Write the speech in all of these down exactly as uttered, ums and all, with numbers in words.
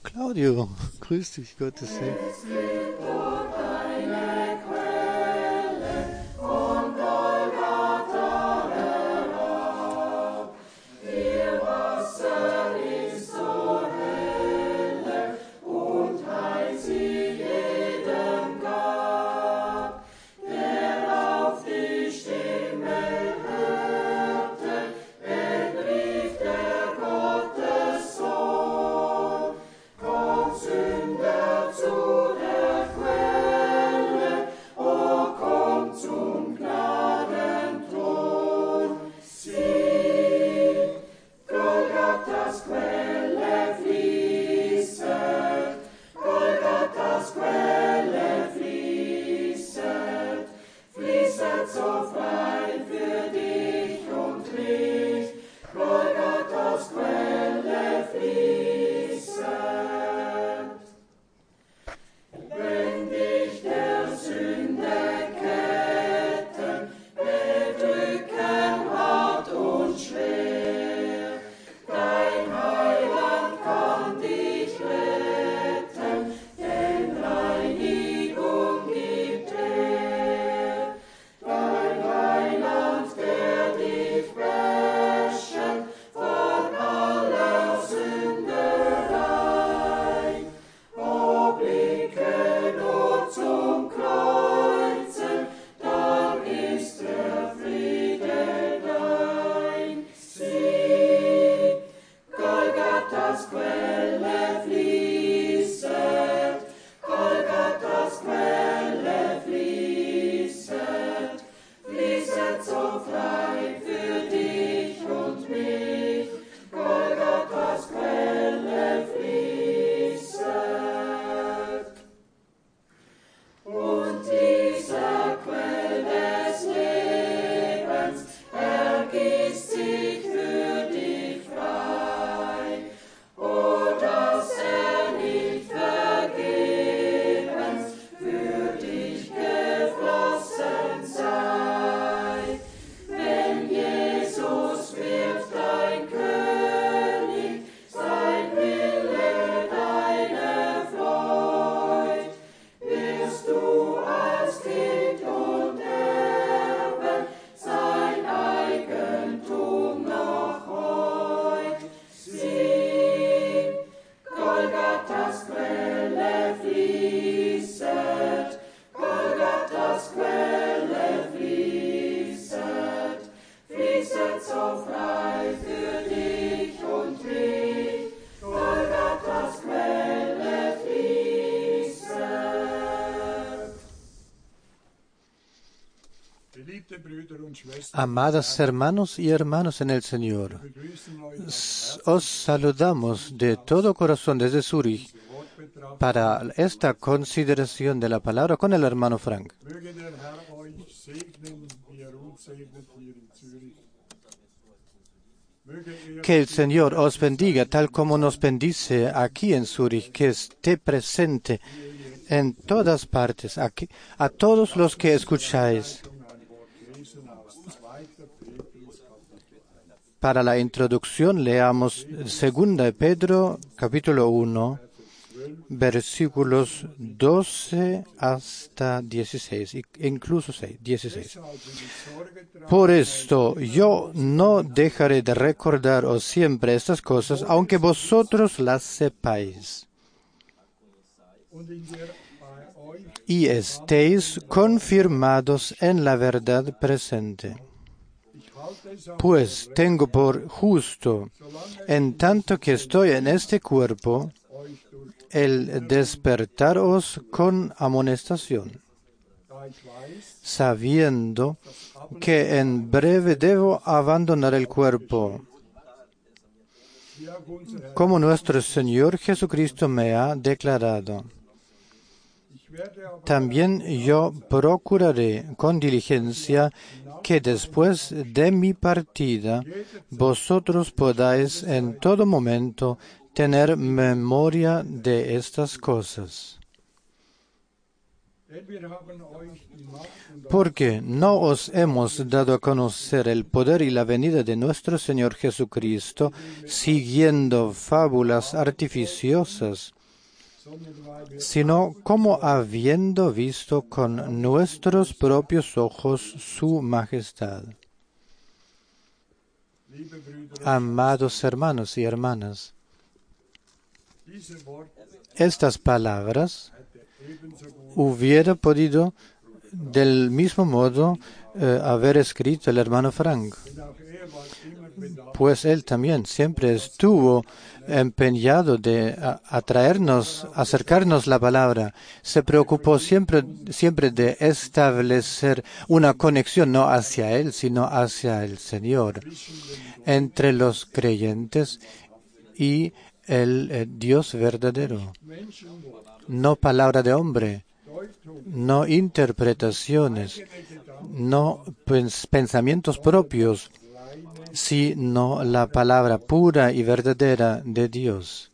Claudio, grüß dich, Gottes Segen. Amadas hermanos y hermanos en el Señor, os saludamos de todo corazón desde Zúrich para esta consideración de la palabra con el hermano Frank. Que el Señor os bendiga tal como nos bendice aquí en Zúrich, que esté presente en todas partes, aquí, a todos los que escucháis. Para la introducción leamos segunda de Pedro, capítulo uno, versículos doce hasta dieciséis, incluso dieciséis. Por esto yo no dejaré de recordaros siempre estas cosas, aunque vosotros las sepáis y estéis confirmados en la verdad presente. Pues tengo por justo, en tanto que estoy en este cuerpo, el despertaros con amonestación, sabiendo que en breve debo abandonar el cuerpo, como nuestro Señor Jesucristo me ha declarado. También yo procuraré con diligencia que después de mi partida vosotros podáis en todo momento tener memoria de estas cosas. Porque no os hemos dado a conocer el poder y la venida de nuestro Señor Jesucristo siguiendo fábulas artificiosas, sino como habiendo visto con nuestros propios ojos su majestad. Amados hermanos y hermanas, estas palabras hubiera podido del mismo modo eh, haber escrito el hermano Frank, pues él también siempre estuvo empeñado de atraernos, acercarnos la palabra. Se preocupó siempre, siempre de establecer una conexión, no hacia él, sino hacia el Señor, entre los creyentes y el eh, Dios verdadero. No palabra de hombre, no interpretaciones, no pens- pensamientos propios, sino la palabra pura y verdadera de Dios.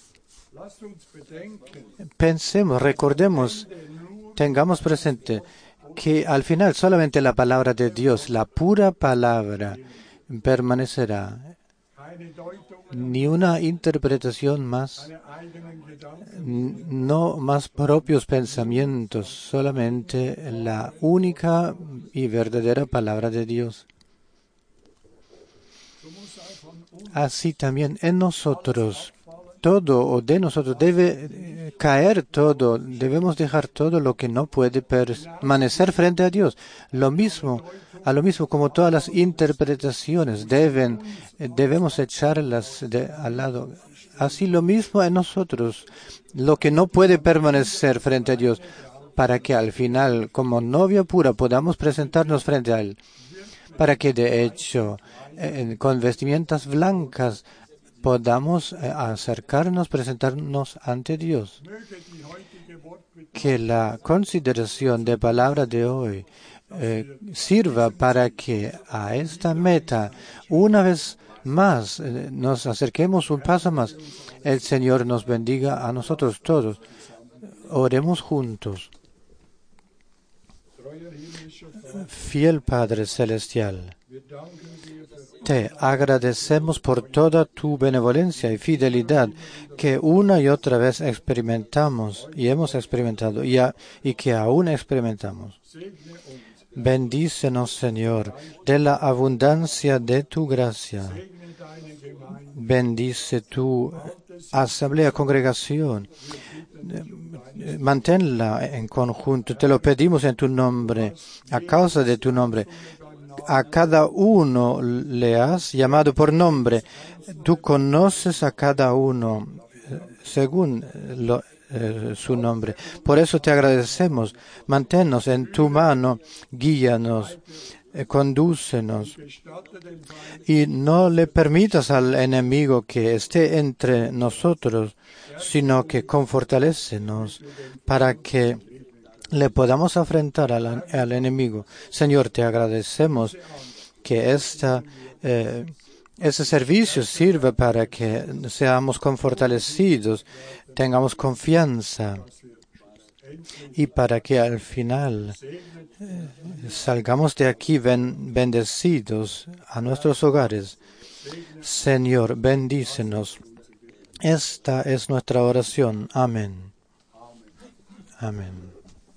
Pensemos, recordemos, tengamos presente que al final solamente la palabra de Dios, la pura palabra, permanecerá. Ni una interpretación más, no más propios pensamientos, solamente la única y verdadera palabra de Dios. Así también en nosotros, todo o de nosotros debe caer todo, debemos dejar todo lo que no puede permanecer frente a Dios. Lo mismo, a lo mismo como todas las interpretaciones deben, debemos echarlas de, al lado. Así lo mismo en nosotros, lo que no puede permanecer frente a Dios, para que al final, como novia pura, podamos presentarnos frente a Él. Para que de hecho, eh, con vestimentas blancas, podamos eh, acercarnos, presentarnos ante Dios. Que la consideración de palabra de hoy eh, sirva para que a esta meta, una vez más, eh, nos acerquemos un paso más. El Señor nos bendiga a nosotros todos. Oremos juntos. Fiel Padre Celestial, te agradecemos por toda tu benevolencia y fidelidad que una y otra vez experimentamos y hemos experimentado y, a, y que aún experimentamos. Bendícenos, Señor, de la abundancia de tu gracia. Bendice tu asamblea, congregación. Manténla en conjunto. Te lo pedimos en tu nombre, a causa de tu nombre. A cada uno le has llamado por nombre. Tú conoces a cada uno según lo, eh, su nombre. Por eso te agradecemos. Manténnos en tu mano, guíanos, eh, condúcenos. Y no le permitas al enemigo que esté entre nosotros, sino que confortalécenos para que le podamos afrentar al, al enemigo. Señor, te agradecemos que esta, eh, ese servicio sirva para que seamos confortalecidos, tengamos confianza y para que al final eh, salgamos de aquí ben, bendecidos a nuestros hogares. Señor, bendícenos. Esta es nuestra oración. Amén. Amén.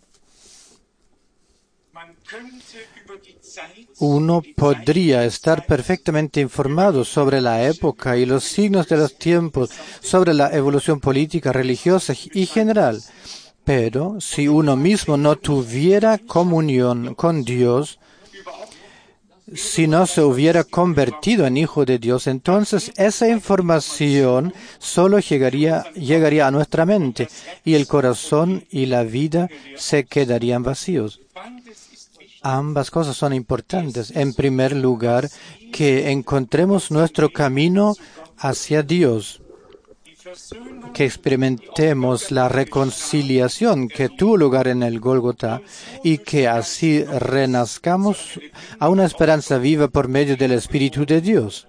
Uno podría estar perfectamente informado sobre la época y los signos de los tiempos, sobre la evolución política, religiosa y general. Pero si uno mismo no tuviera comunión con Dios, si no se hubiera convertido en hijo de Dios, entonces esa información solo llegaría, llegaría a nuestra mente y el corazón y la vida se quedarían vacíos. Ambas cosas son importantes. En primer lugar, que encontremos nuestro camino hacia Dios, que experimentemos la reconciliación que tuvo lugar en el Gólgota y que así renazcamos a una esperanza viva por medio del Espíritu de Dios,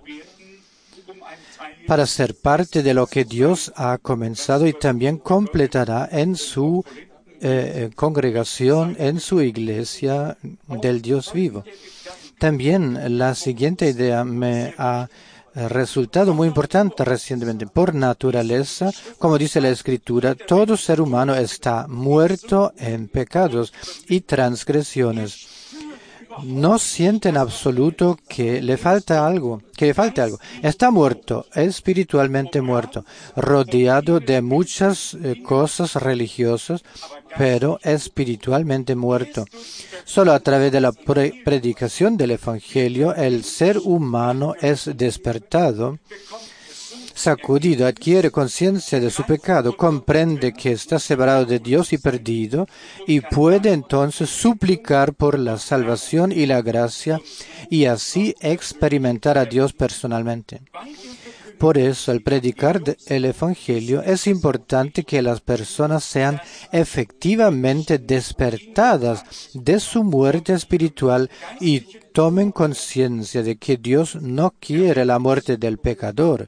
para ser parte de lo que Dios ha comenzado y también completará en su eh, congregación, en su iglesia del Dios vivo. También la siguiente idea me ha resultado muy importante recientemente. Por naturaleza, como dice la Escritura, todo ser humano está muerto en pecados y transgresiones. No siente en absoluto que le falta algo, que le falte algo. Está muerto, espiritualmente muerto, rodeado de muchas eh, cosas religiosas, pero espiritualmente muerto. Solo a través de la pre predicación del Evangelio, el ser humano es despertado, sacudido, adquiere conciencia de su pecado, comprende que está separado de Dios y perdido, y puede entonces suplicar por la salvación y la gracia, y así experimentar a Dios personalmente. Por eso, al predicar el Evangelio, es importante que las personas sean efectivamente despertadas de su muerte espiritual y tomen conciencia de que Dios no quiere la muerte del pecador,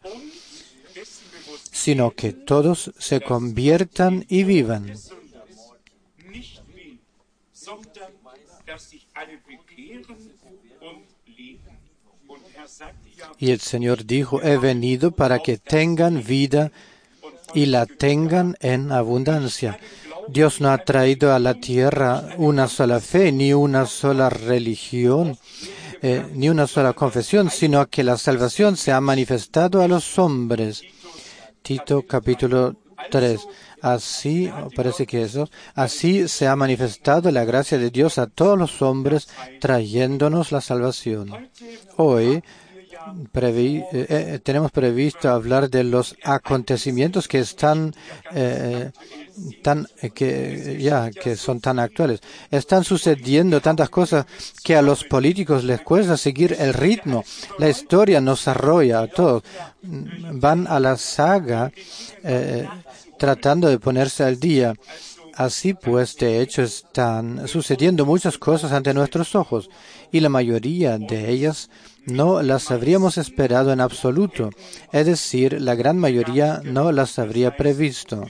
sino que todos se conviertan y vivan. Y el Señor dijo, he venido para que tengan vida y la tengan en abundancia. Dios no ha traído a la tierra una sola fe, ni una sola religión, eh, ni una sola confesión, sino que la salvación se ha manifestado a los hombres. Tito capítulo tres. Así, parece que eso, así se ha manifestado la gracia de Dios a todos los hombres, trayéndonos la salvación. Hoy previ, eh, eh, tenemos previsto hablar de los acontecimientos que están eh, tan eh, que ya que son tan actuales. Están sucediendo tantas cosas que a los políticos les cuesta seguir el ritmo. La historia nos arrolla a todos. Van a la saga eh, tratando de ponerse al día. Así pues, de hecho, están sucediendo muchas cosas ante nuestros ojos, y la mayoría de ellas no las habríamos esperado en absoluto, es decir, la gran mayoría no las habría previsto.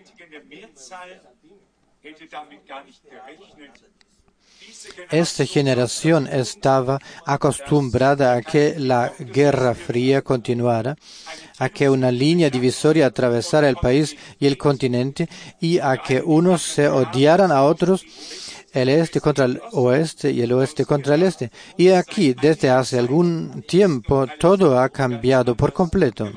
Esta generación estaba acostumbrada a que la Guerra Fría continuara, a que una línea divisoria atravesara el país y el continente, y a que unos se odiaran a otros, el este contra el oeste y el oeste contra el este. Y aquí, desde hace algún tiempo, todo ha cambiado por completo.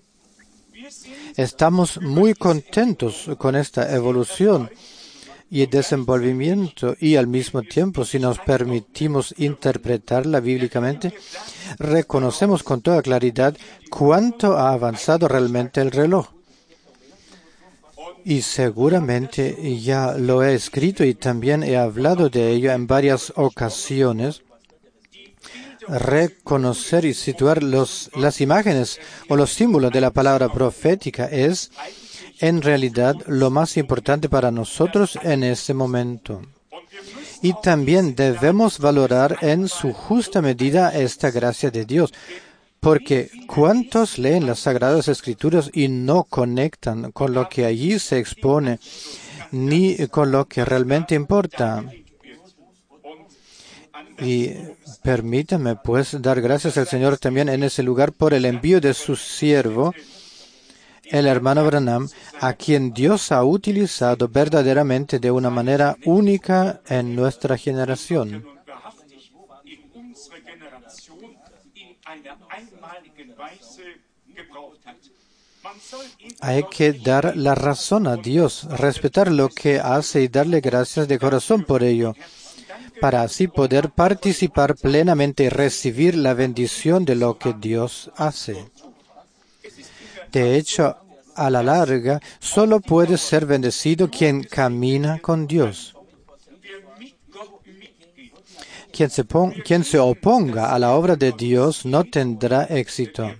Estamos muy contentos con esta evolución y desenvolvimiento, y al mismo tiempo, si nos permitimos interpretarla bíblicamente, reconocemos con toda claridad cuánto ha avanzado realmente el reloj. Y seguramente ya lo he escrito y también he hablado de ello en varias ocasiones. Reconocer y situar los, las imágenes o los símbolos de la palabra profética es, en realidad, lo más importante para nosotros en este momento. Y también debemos valorar en su justa medida esta gracia de Dios. Porque ¿cuántos leen las Sagradas Escrituras y no conectan con lo que allí se expone, ni con lo que realmente importa? Y permítame, pues, dar gracias al Señor también en ese lugar por el envío de su siervo, el hermano Branham, a quien Dios ha utilizado verdaderamente de una manera única en nuestra generación. Hay que dar la razón a Dios, respetar lo que hace y darle gracias de corazón por ello, para así poder participar plenamente y recibir la bendición de lo que Dios hace. De hecho, a la larga, solo puede ser bendecido quien camina con Dios. Quien se, pon, quien se oponga a la obra de Dios no tendrá éxito.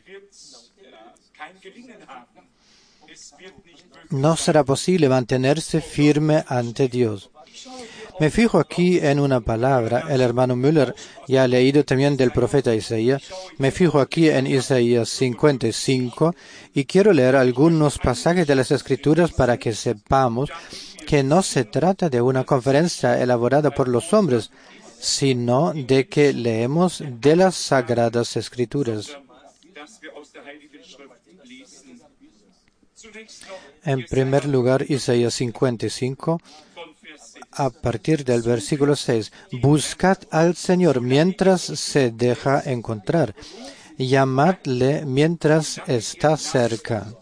No será posible mantenerse firme ante Dios. Me fijo aquí en una palabra. El hermano Müller ya ha leído también del profeta Isaías. Me fijo aquí en Isaías cincuenta y cinco y quiero leer algunos pasajes de las Escrituras para que sepamos que no se trata de una conferencia elaborada por los hombres, sino de que leemos de las Sagradas Escrituras. En primer lugar, Isaías cincuenta y cinco, a partir del versículo seis. Buscad al Señor mientras se deja encontrar. Llamadle mientras está cerca.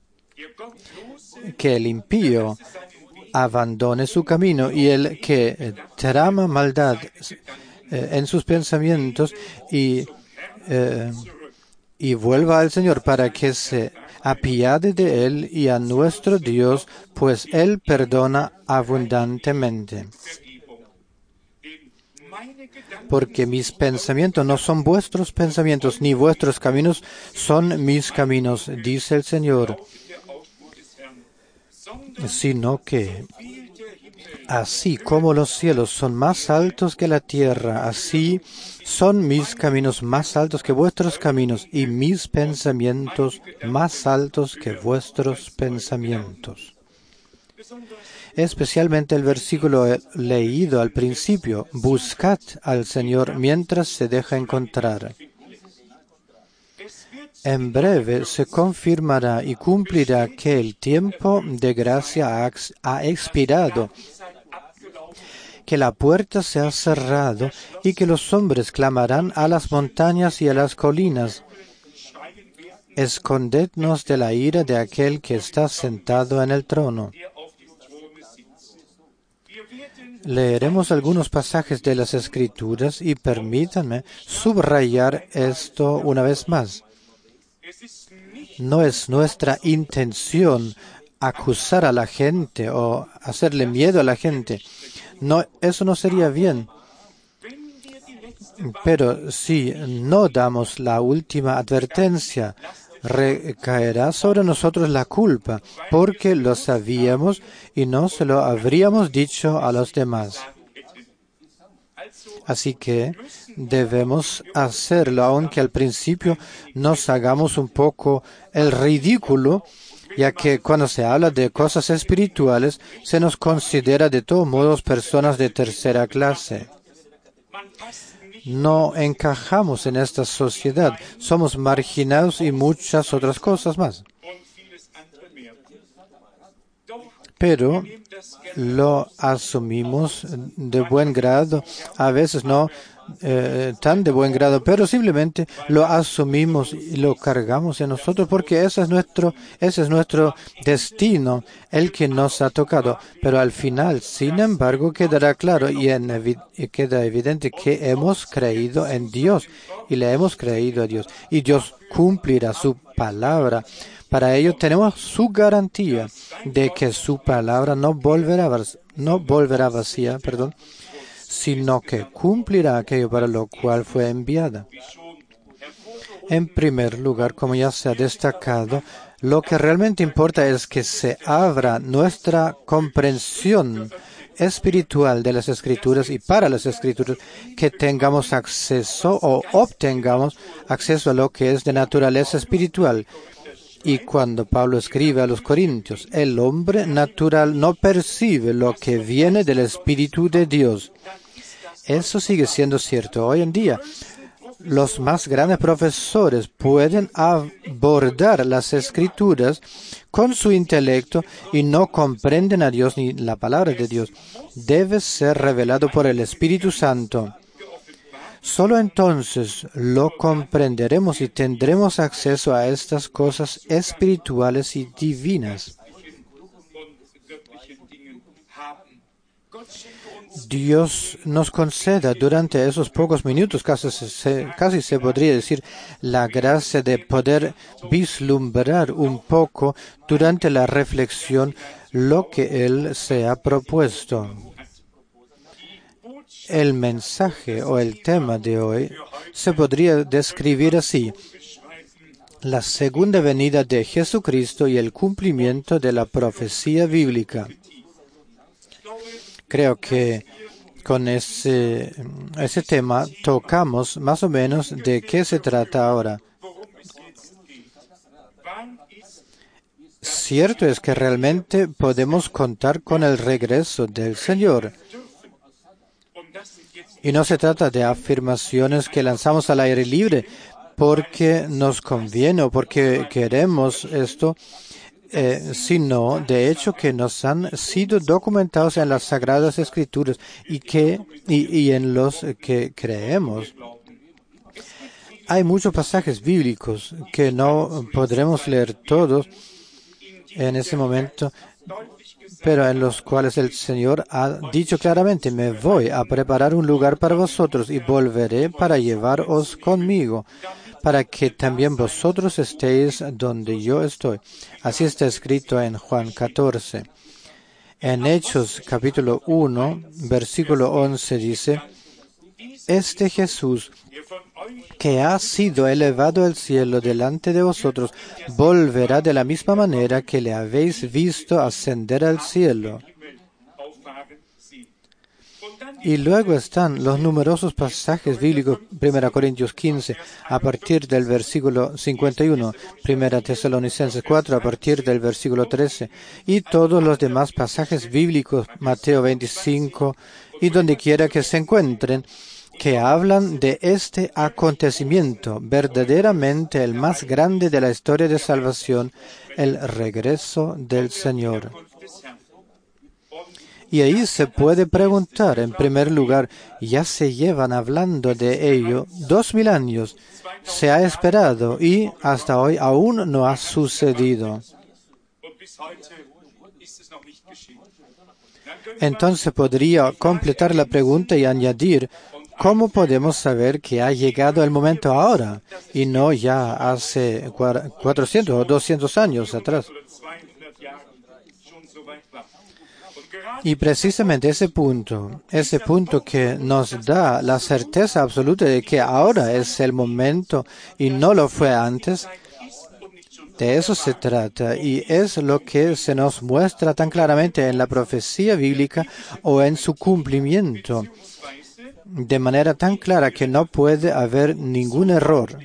Que el impío abandone su camino y el que trama maldad eh, en sus pensamientos y, eh, y vuelva al Señor para que se apiade de él y a nuestro Dios, pues Él perdona abundantemente. Porque mis pensamientos no son vuestros pensamientos, ni vuestros caminos son mis caminos, dice el Señor, sino que así como los cielos son más altos que la tierra, así son mis caminos más altos que vuestros caminos y mis pensamientos más altos que vuestros pensamientos. Especialmente el versículo leído al principio, buscad al Señor mientras se deja encontrar. En breve se confirmará y cumplirá que el tiempo de gracia ha, ha expirado, que la puerta se ha cerrado y que los hombres clamarán a las montañas y a las colinas. Escondednos de la ira de aquel que está sentado en el trono. Leeremos algunos pasajes de las Escrituras y permítanme subrayar esto una vez más. No es nuestra intención acusar a la gente o hacerle miedo a la gente. No, eso no sería bien. Pero si no damos la última advertencia, recaerá sobre nosotros la culpa, porque lo sabíamos y no se lo habríamos dicho a los demás. Así que debemos hacerlo, aunque al principio nos hagamos un poco el ridículo, ya que cuando se habla de cosas espirituales, se nos considera de todos modos personas de tercera clase. No encajamos en esta sociedad, somos marginados y muchas otras cosas más. Pero lo asumimos de buen grado, a veces no eh, tan de buen grado, pero simplemente lo asumimos y lo cargamos en nosotros porque ese es nuestro, ese es nuestro destino, el que nos ha tocado. Pero al final, sin embargo, quedará claro y, en evi- y queda evidente que hemos creído en Dios y le hemos creído a Dios y Dios cumplirá su palabra. Para ello tenemos su garantía de que su palabra no volverá, no volverá vacía, perdón, sino que cumplirá aquello para lo cual fue enviada. En primer lugar, como ya se ha destacado, lo que realmente importa es que se abra nuestra comprensión espiritual de las Escrituras y para las Escrituras, que tengamos acceso o obtengamos acceso a lo que es de naturaleza espiritual. Y cuando Pablo escribe a los Corintios, el hombre natural no percibe lo que viene del Espíritu de Dios. Eso sigue siendo cierto hoy en día. Los más grandes profesores pueden abordar las Escrituras con su intelecto y no comprenden a Dios ni la palabra de Dios. Debe ser revelado por el Espíritu Santo. Solo entonces lo comprenderemos y tendremos acceso a estas cosas espirituales y divinas. Dios nos conceda durante esos pocos minutos, casi se, casi se podría decir, la gracia de poder vislumbrar un poco durante la reflexión lo que Él se ha propuesto. El mensaje o el tema de hoy se podría describir así: la segunda venida de Jesucristo y el cumplimiento de la profecía bíblica. Creo que con ese, ese tema tocamos más o menos de qué se trata ahora. Cierto es que realmente podemos contar con el regreso del Señor. Y no se trata de afirmaciones que lanzamos al aire libre, porque nos conviene o porque queremos esto, eh, sino de hecho que nos han sido documentados en las Sagradas Escrituras y, que, y, y en los que creemos. Hay muchos pasajes bíblicos que no podremos leer todos en ese momento, pero en los cuales el Señor ha dicho claramente: me voy a preparar un lugar para vosotros y volveré para llevaros conmigo, para que también vosotros estéis donde yo estoy. Así está escrito en Juan catorce. En Hechos capítulo uno, versículo once dice: este Jesús que ha sido elevado al cielo delante de vosotros, volverá de la misma manera que le habéis visto ascender al cielo. Y luego están los numerosos pasajes bíblicos, primera Corintios quince, a partir del versículo cincuenta y uno, primera Tesalonicenses cuatro, a partir del versículo trece, y todos los demás pasajes bíblicos, Mateo veinticinco, y donde quiera que se encuentren, que hablan de este acontecimiento, verdaderamente el más grande de la historia de salvación, el regreso del Señor. Y ahí se puede preguntar, en primer lugar, ya se llevan hablando de ello dos mil años, se ha esperado y hasta hoy aún no ha sucedido. Entonces podría completar la pregunta y añadir: ¿cómo podemos saber que ha llegado el momento ahora y no ya hace cuatrocientos o doscientos años atrás? Y precisamente ese punto, ese punto que nos da la certeza absoluta de que ahora es el momento y no lo fue antes, de eso se trata, y es lo que se nos muestra tan claramente en la profecía bíblica o en su cumplimiento, de manera tan clara que no puede haber ningún error.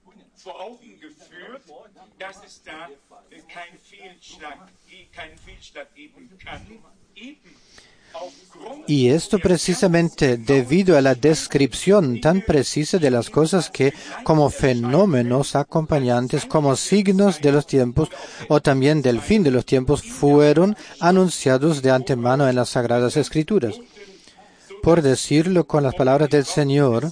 Y esto precisamente debido a la descripción tan precisa de las cosas que, como fenómenos acompañantes, como signos de los tiempos o también del fin de los tiempos, fueron anunciados de antemano en las Sagradas Escrituras. Por decirlo con las palabras del Señor,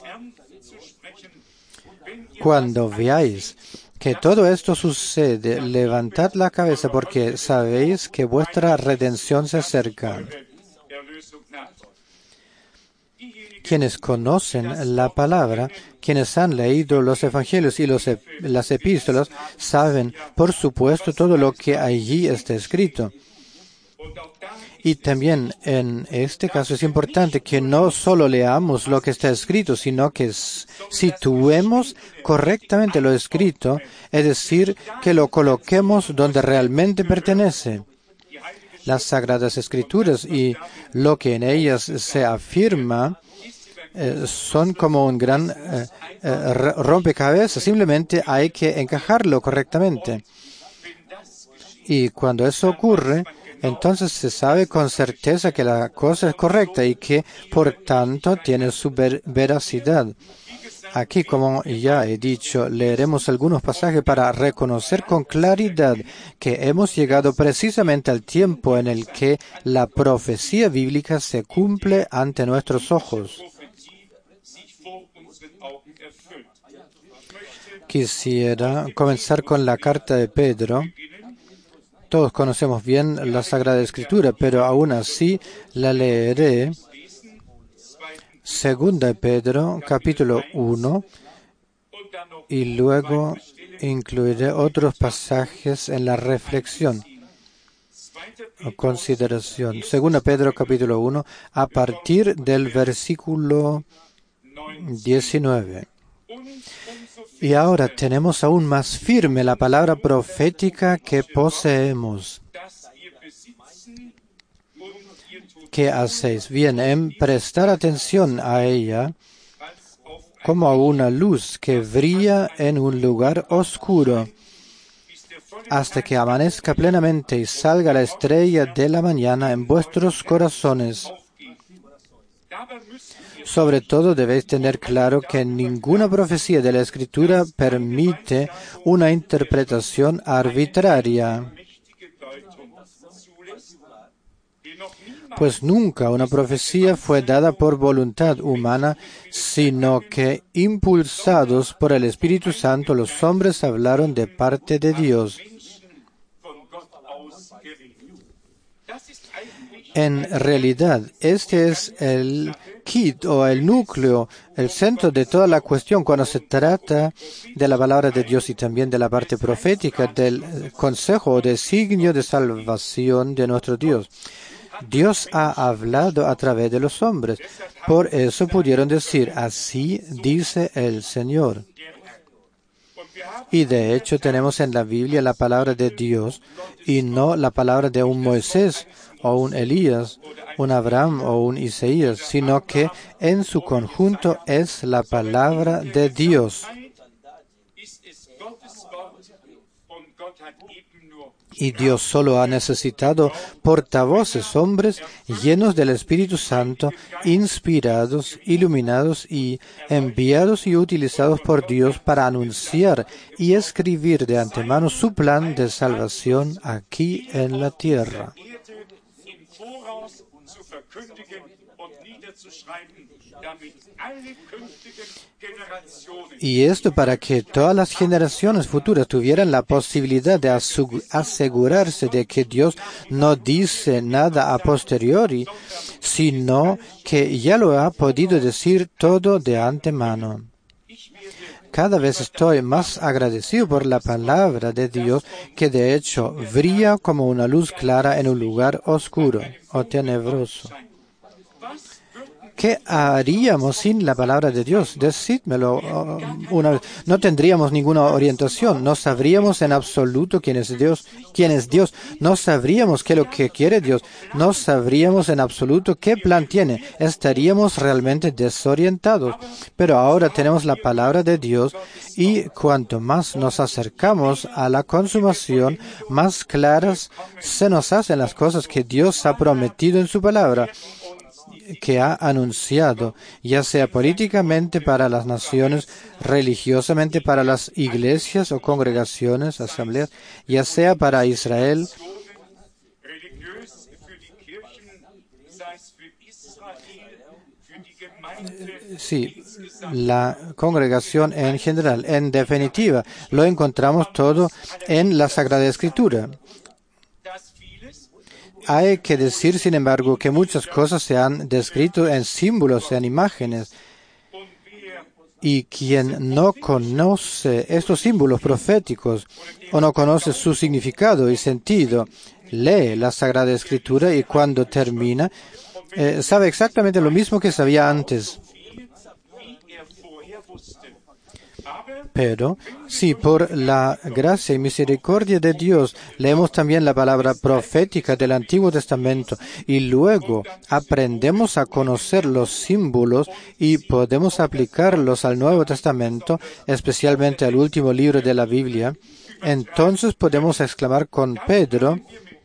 cuando veáis que todo esto sucede, levantad la cabeza porque sabéis que vuestra redención se acerca. Quienes conocen la palabra, quienes han leído los evangelios y los, las epístolas, saben, por supuesto, todo lo que allí está escrito. Y también en este caso es importante que no solo leamos lo que está escrito, sino que situemos correctamente lo escrito, es decir, que lo coloquemos donde realmente pertenece. Las Sagradas Escrituras y lo que en ellas se afirma eh, son como un gran eh, eh, rompecabezas, simplemente hay que encajarlo correctamente. Y cuando eso ocurre, entonces se sabe con certeza que la cosa es correcta y que, por tanto, tiene su ver veracidad. Aquí, como ya he dicho, leeremos algunos pasajes para reconocer con claridad que hemos llegado precisamente al tiempo en el que la profecía bíblica se cumple ante nuestros ojos. Quisiera comenzar con la carta de Pedro. Todos conocemos bien la Sagrada Escritura, pero aún así la leeré. Segunda de Pedro, capítulo uno, y luego incluiré otros pasajes en la reflexión o consideración. Segunda de Pedro, capítulo uno, a partir del versículo diecinueve. Y ahora tenemos aún más firme la palabra profética que poseemos. ¿Qué hacéis? Bien, en prestar atención a ella como a una luz que brilla en un lugar oscuro, hasta que amanezca plenamente y salga la estrella de la mañana en vuestros corazones. Sobre todo debéis tener claro que ninguna profecía de la Escritura permite una interpretación arbitraria, pues nunca una profecía fue dada por voluntad humana, sino que, impulsados por el Espíritu Santo, los hombres hablaron de parte de Dios. En realidad, este es el kit o el núcleo, el centro de toda la cuestión cuando se trata de la palabra de Dios y también de la parte profética del consejo o designio de salvación de nuestro Dios. Dios ha hablado a través de los hombres. Por eso pudieron decir, así dice el Señor. Y de hecho tenemos en la Biblia la palabra de Dios y no la palabra de un Moisés o un Elías, un Abraham o un Isaías, sino que en su conjunto es la palabra de Dios. Y Dios solo ha necesitado portavoces, hombres llenos del Espíritu Santo, inspirados, iluminados y enviados y utilizados por Dios para anunciar y escribir de antemano su plan de salvación aquí en la tierra. Y esto para que todas las generaciones futuras tuvieran la posibilidad de asegurarse de que Dios no dice nada a posteriori, sino que ya lo ha podido decir todo de antemano. Cada vez estoy más agradecido por la palabra de Dios, que de hecho brilla como una luz clara en un lugar oscuro o tenebroso. ¿Qué haríamos sin la palabra de Dios? Decídmelo una vez. No tendríamos ninguna orientación. No sabríamos en absoluto quién es Dios. ¿Quién es Dios? No sabríamos qué es lo que quiere Dios. No sabríamos en absoluto qué plan tiene. Estaríamos realmente desorientados. Pero ahora tenemos la palabra de Dios y cuanto más nos acercamos a la consumación, más claras se nos hacen las cosas que Dios ha prometido en su palabra, que ha anunciado, ya sea políticamente para las naciones, religiosamente para las iglesias o congregaciones, asambleas, ya sea para Israel, sí, la congregación en general. En definitiva, lo encontramos todo en la Sagrada Escritura. Hay que decir, sin embargo, que muchas cosas se han descrito en símbolos, en imágenes. Y quien no conoce estos símbolos proféticos o no conoce su significado y sentido, lee la Sagrada Escritura y cuando termina, eh, sabe exactamente lo mismo que sabía antes. Pero si por la gracia y misericordia de Dios leemos también la palabra profética del Antiguo Testamento y luego aprendemos a conocer los símbolos y podemos aplicarlos al Nuevo Testamento, especialmente al último libro de la Biblia, entonces podemos exclamar con Pedro,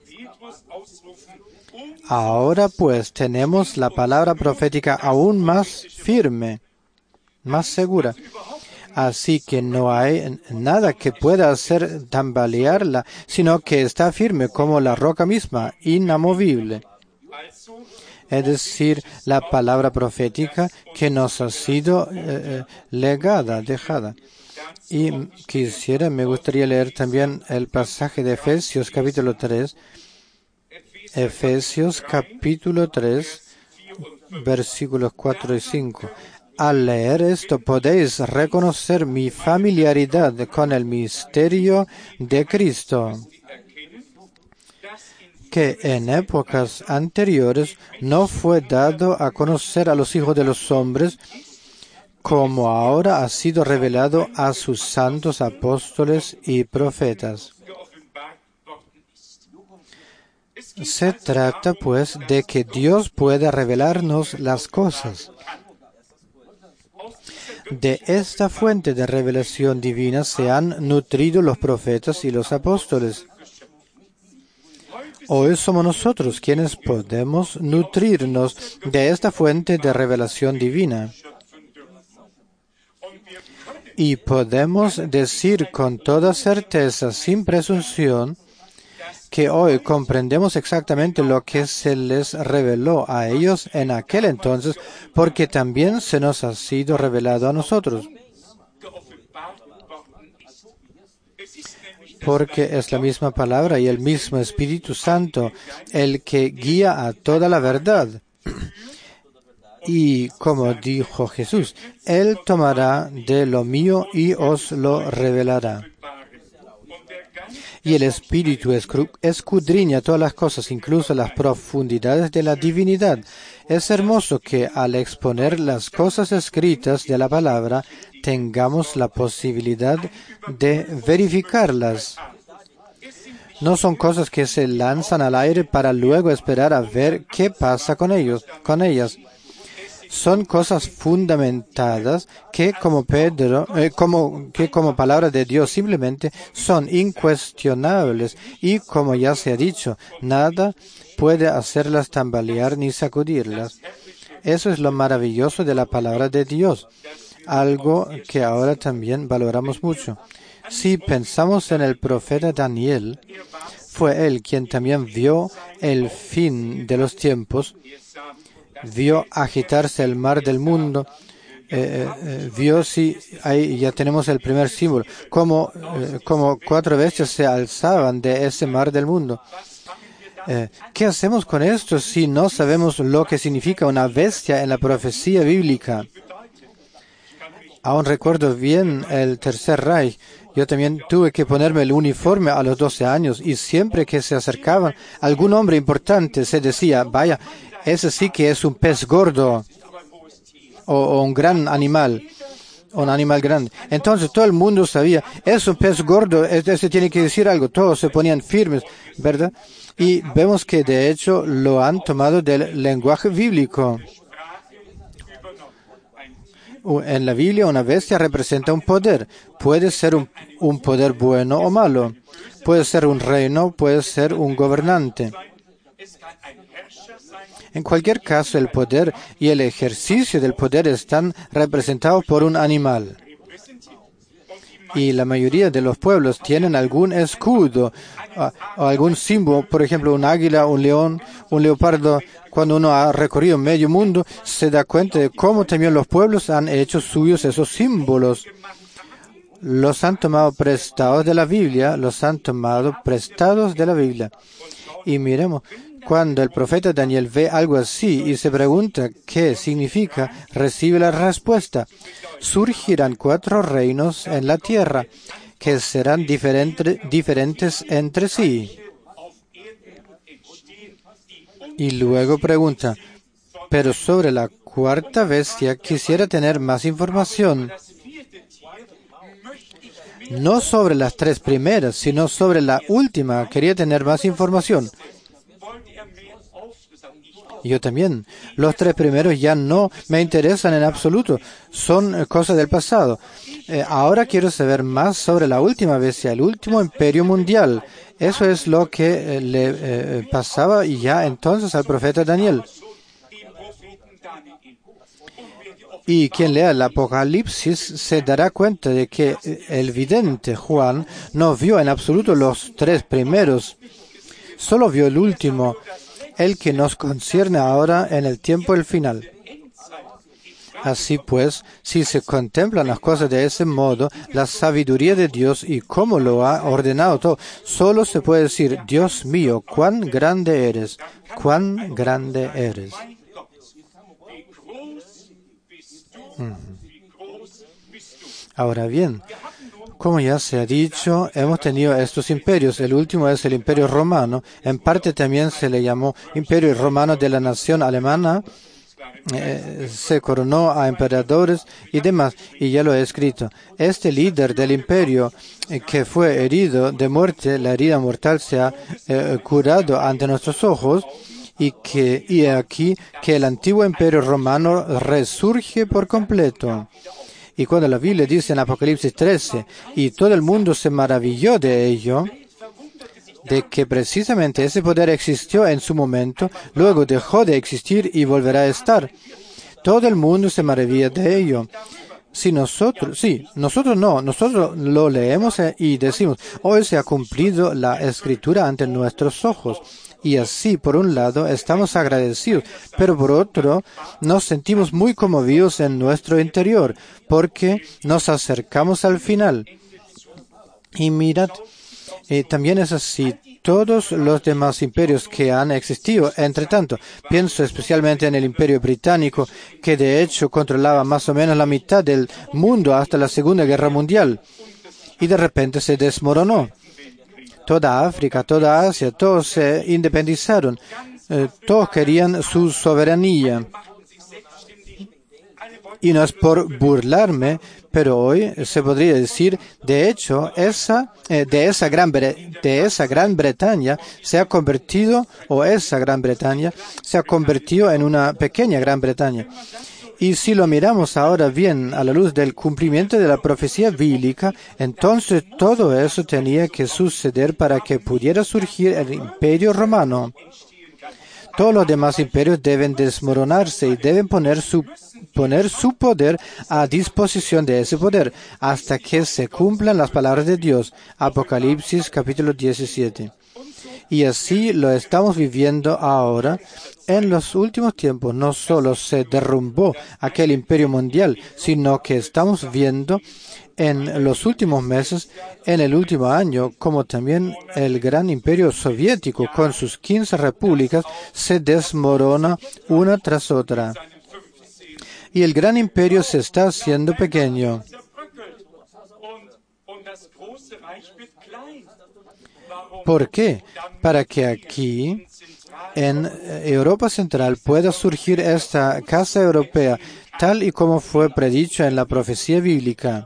ahora pues tenemos la palabra profética aún más firme, más segura. Así que no hay nada que pueda hacer tambalearla, sino que está firme como la roca misma, inamovible. Es decir, la palabra profética que nos ha sido eh, legada, dejada. Y quisiera, me gustaría leer también el pasaje de Efesios capítulo tres. Efesios capítulo tres, versículos cuatro y cinco. Al leer esto podéis reconocer mi familiaridad con el misterio de Cristo, que en épocas anteriores no fue dado a conocer a los hijos de los hombres, como ahora ha sido revelado a sus santos apóstoles y profetas. Se trata, pues, de que Dios puede revelarnos las cosas. De esta fuente de revelación divina se han nutrido los profetas y los apóstoles. Hoy somos nosotros quienes podemos nutrirnos de esta fuente de revelación divina. Y podemos decir con toda certeza, sin presunción, que hoy comprendemos exactamente lo que se les reveló a ellos en aquel entonces, porque también se nos ha sido revelado a nosotros. Porque es la misma palabra y el mismo Espíritu Santo el que guía a toda la verdad. Y como dijo Jesús, Él tomará de lo mío y os lo revelará. Y el Espíritu escudriña todas las cosas, incluso las profundidades de la divinidad. Es hermoso que al exponer las cosas escritas de la palabra, tengamos la posibilidad de verificarlas. No son cosas que se lanzan al aire para luego esperar a ver qué pasa con ellos, con ellas. Son cosas fundamentadas que como Pedro, eh, como, que como palabra de Dios simplemente son incuestionables y como ya se ha dicho, nada puede hacerlas tambalear ni sacudirlas. Eso es lo maravilloso de la palabra de Dios, algo que ahora también valoramos mucho. Si pensamos en el profeta Daniel, fue él quien también vio el fin de los tiempos, vio agitarse el mar del mundo, eh, eh, vio si ahí ya tenemos el primer símbolo, como, eh, como cuatro bestias se alzaban de ese mar del mundo. Eh, ¿Qué hacemos con esto si no sabemos lo que significa una bestia en la profecía bíblica? Aún recuerdo bien el Tercer Reich. Yo también tuve que ponerme el uniforme a los doce años y siempre que se acercaba algún hombre importante se decía, vaya, ese sí que es un pez gordo o, o un gran animal, un animal grande. Entonces todo el mundo sabía, es un pez gordo, ese tiene que decir algo. Todos se ponían firmes, ¿verdad? Y vemos que de hecho lo han tomado del lenguaje bíblico. En la Biblia una bestia representa un poder. Puede ser un, un poder bueno o malo. Puede ser un reino, puede ser un gobernante. En cualquier caso, el poder y el ejercicio del poder están representados por un animal. Y la mayoría de los pueblos tienen algún escudo o algún símbolo, por ejemplo, un águila, un león, un leopardo. Cuando uno ha recorrido medio mundo, se da cuenta de cómo también los pueblos han hecho suyos esos símbolos. Los han tomado prestados de la Biblia, los han tomado prestados de la Biblia. Y miremos, cuando el profeta Daniel ve algo así y se pregunta qué significa, recibe la respuesta. Surgirán cuatro reinos en la tierra que serán diferente, diferentes entre sí. Y luego pregunta, pero sobre la cuarta bestia quisiera tener más información. No sobre las tres primeras, sino sobre la última. Quería tener más información. Yo también. Los tres primeros ya no me interesan en absoluto. Son cosas del pasado. Eh, ahora quiero saber más sobre la última bestia, el último imperio mundial. Eso es lo que eh, le eh, pasaba ya entonces al profeta Daniel. Y quien lea el Apocalipsis se dará cuenta de que el vidente Juan no vio en absoluto los tres primeros. Solo vio el último, el que nos concierne ahora en el tiempo del final. Así pues, si se contemplan las cosas de ese modo, la sabiduría de Dios y cómo lo ha ordenado todo, solo se puede decir, Dios mío, cuán grande eres, cuán grande eres. Uh-huh. Ahora bien, como ya se ha dicho, hemos tenido estos imperios. El último es el Imperio Romano. En parte también se le llamó Imperio Romano de la nación alemana. Eh, se coronó a emperadores y demás, y ya lo he escrito. Este líder del imperio eh, que fue herido de muerte, la herida mortal se ha eh, curado ante nuestros ojos, y que y aquí que el antiguo imperio romano resurge por completo. Y cuando la Biblia dice en Apocalipsis trece, y todo el mundo se maravilló de ello, de que precisamente ese poder existió en su momento, luego dejó de existir y volverá a estar. Todo el mundo se maravilla de ello. Si nosotros, sí, nosotros no, nosotros lo leemos y decimos, hoy se ha cumplido la escritura ante nuestros ojos. Y así, por un lado, estamos agradecidos, pero por otro, nos sentimos muy conmovidos en nuestro interior, porque nos acercamos al final. Y mirad, eh, también es así. Todos los demás imperios que han existido, entre tanto, pienso especialmente en el Imperio Británico, que de hecho controlaba más o menos la mitad del mundo hasta la Segunda Guerra Mundial, y de repente se desmoronó. Toda África, toda Asia, todos se independizaron, eh, todos querían su soberanía. Y no es por burlarme, pero hoy se podría decir, de hecho, esa, eh, de esa gran Bre- de esa Gran Bretaña se ha convertido, o esa Gran Bretaña se ha convertido en una pequeña Gran Bretaña. Y si lo miramos ahora bien a la luz del cumplimiento de la profecía bíblica, entonces todo eso tenía que suceder para que pudiera surgir el Imperio Romano. Todos los demás imperios deben desmoronarse y deben poner su, poner su poder a disposición de ese poder hasta que se cumplan las palabras de Dios. Apocalipsis capítulo diecisiete. Y así lo estamos viviendo ahora. En los últimos tiempos no solo se derrumbó aquel imperio mundial, sino que estamos viendo en los últimos meses, en el último año, como también el gran imperio soviético con sus quince repúblicas se desmorona una tras otra. Y el gran imperio se está haciendo pequeño. ¿Por qué? Para que aquí, en Europa Central, pueda surgir esta casa europea, tal y como fue predicho en la profecía bíblica.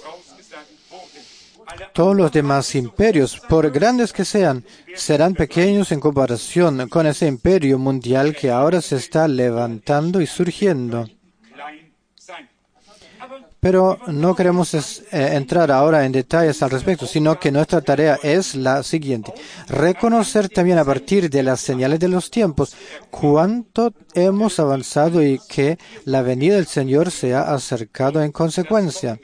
Todos los demás imperios, por grandes que sean, serán pequeños en comparación con ese imperio mundial que ahora se está levantando y surgiendo. Pero no queremos es, eh, entrar ahora en detalles al respecto, sino que nuestra tarea es la siguiente. Reconocer también a partir de las señales de los tiempos cuánto hemos avanzado y que la venida del Señor se ha acercado en consecuencia.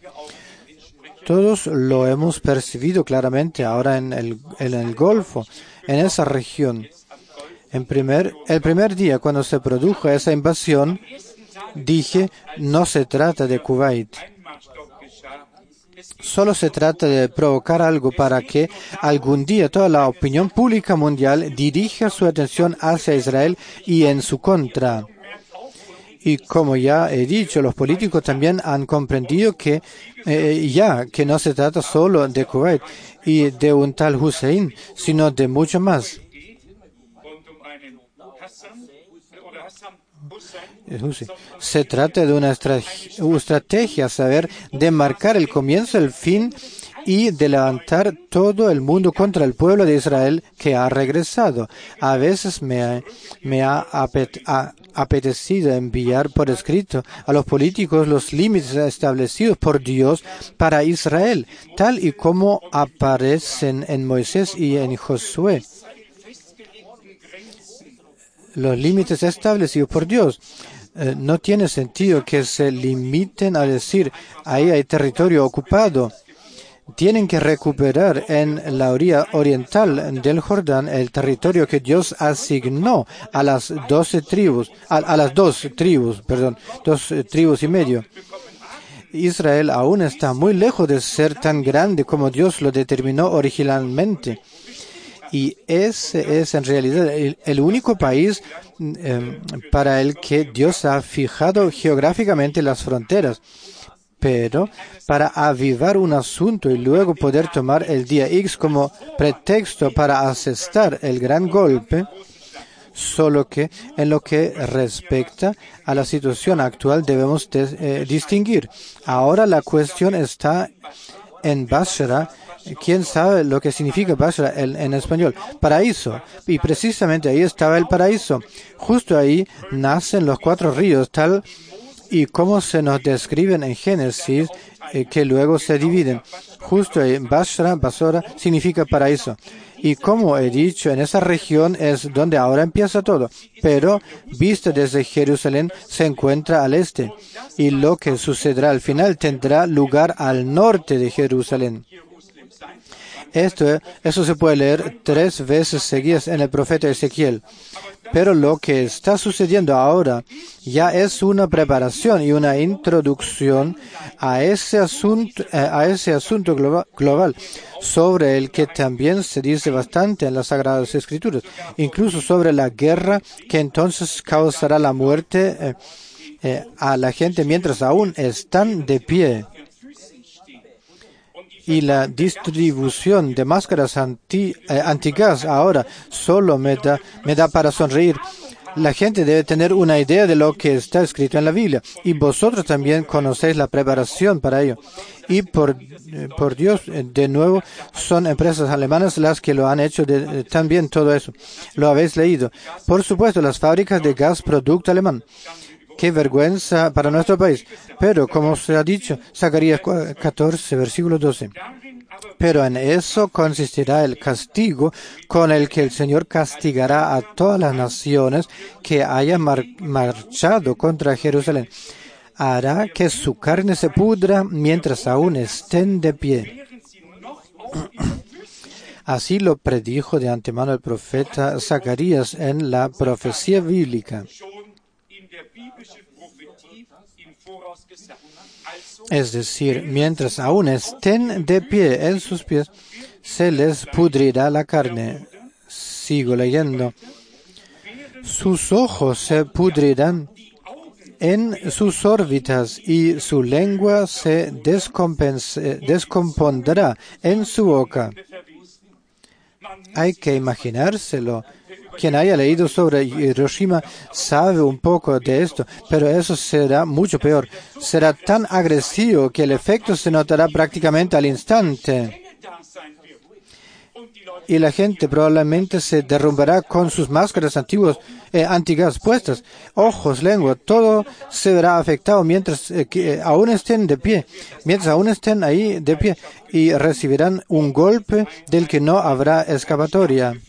Todos lo hemos percibido claramente ahora en el, en el Golfo, en esa región. En primer, el primer día cuando se produjo esa invasión, dije, no se trata de Kuwait. Solo se trata de provocar algo para que algún día toda la opinión pública mundial dirija su atención hacia Israel y en su contra. Y como ya he dicho, los políticos también han comprendido que eh, ya que no se trata solo de Kuwait y de un tal Hussein, sino de mucho más. Se trata de una estrategia, saber, de marcar el comienzo, el fin y de levantar todo el mundo contra el pueblo de Israel que ha regresado. A veces me ha, me ha apet, a, apetecido enviar por escrito a los políticos los límites establecidos por Dios para Israel, tal y como aparecen en Moisés y en Josué. Los límites establecidos por Dios. Eh, no tiene sentido que se limiten a decir, ahí hay territorio ocupado. Tienen que recuperar en la orilla oriental del Jordán el territorio que Dios asignó a las doce tribus, a, a las dos tribus, perdón, dos eh, tribus y medio. Israel aún está muy lejos de ser tan grande como Dios lo determinó originalmente. Y ese es en realidad el, el único país eh, para el que Dios ha fijado geográficamente las fronteras. Pero para avivar un asunto y luego poder tomar el día X como pretexto para asestar el gran golpe, solo que en lo que respecta a la situación actual debemos de, eh, distinguir. Ahora la cuestión está en Basra. ¿Quién sabe lo que significa Basra en, en español? Paraíso. Y precisamente ahí estaba el paraíso. Justo ahí nacen los cuatro ríos, tal y como se nos describen en Génesis, eh, que luego se dividen. Justo ahí, Basra, Basora, significa paraíso. Y como he dicho, en esa región es donde ahora empieza todo. Pero, visto desde Jerusalén, se encuentra al este. Y lo que sucederá al final tendrá lugar al norte de Jerusalén. Esto, eso se puede leer tres veces seguidas en el profeta Ezequiel. Pero lo que está sucediendo ahora ya es una preparación y una introducción a ese asunto, a ese asunto global, sobre el que también se dice bastante en las Sagradas Escrituras, incluso sobre la guerra que entonces causará la muerte eh, eh, a la gente mientras aún están de pie. Y la distribución de máscaras anti, eh, antigas ahora solo me da, me da para sonreír. La gente debe tener una idea de lo que está escrito en la Biblia. Y vosotros también conocéis la preparación para ello. Y por, eh, por Dios, eh, de nuevo, son empresas alemanas las que lo han hecho de, eh, también todo eso. Lo habéis leído. Por supuesto, las fábricas de gas producto alemán. Qué vergüenza para nuestro país. Pero, como se ha dicho, Zacarías catorce, versículo doce. Pero en eso consistirá el castigo con el que el Señor castigará a todas las naciones que hayan mar marchado contra Jerusalén. Hará que su carne se pudra mientras aún estén de pie. Así lo predijo de antemano el profeta Zacarías en la profecía bíblica. Es decir, mientras aún estén de pie en sus pies, se les pudrirá la carne. Sigo leyendo. Sus ojos se pudrirán en sus órbitas y su lengua se descompondrá en su boca. Hay que imaginárselo. Quien haya leído sobre Hiroshima sabe un poco de esto, pero eso será mucho peor. Será tan agresivo que el efecto se notará prácticamente al instante. Y la gente probablemente se derrumbará con sus máscaras antiguas, eh, antigas puestas. Ojos, lengua, todo se verá afectado mientras eh, que, eh, aún estén de pie, mientras aún estén ahí de pie, y recibirán un golpe del que no habrá escapatoria.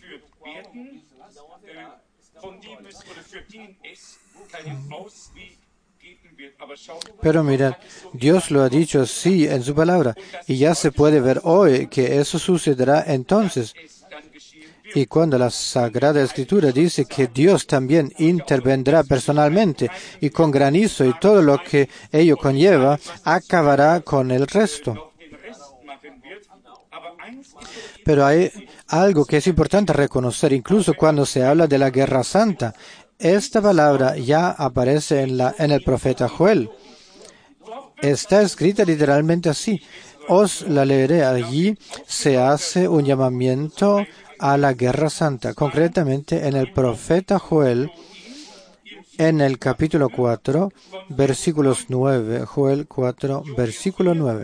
Pero mirad, Dios lo ha dicho así en su palabra, y ya se puede ver hoy que eso sucederá entonces. Y cuando la Sagrada Escritura dice que Dios también intervendrá personalmente y con granizo y todo lo que ello conlleva, acabará con el resto. Pero hay algo que es importante reconocer, incluso cuando se habla de la Guerra Santa. Esta palabra ya aparece en, la, en el profeta Joel. Está escrita literalmente así. Os la leeré. Allí se hace un llamamiento a la Guerra Santa, concretamente en el profeta Joel, en el capítulo cuatro, versículos nueve. Joel cuatro, versículo nueve.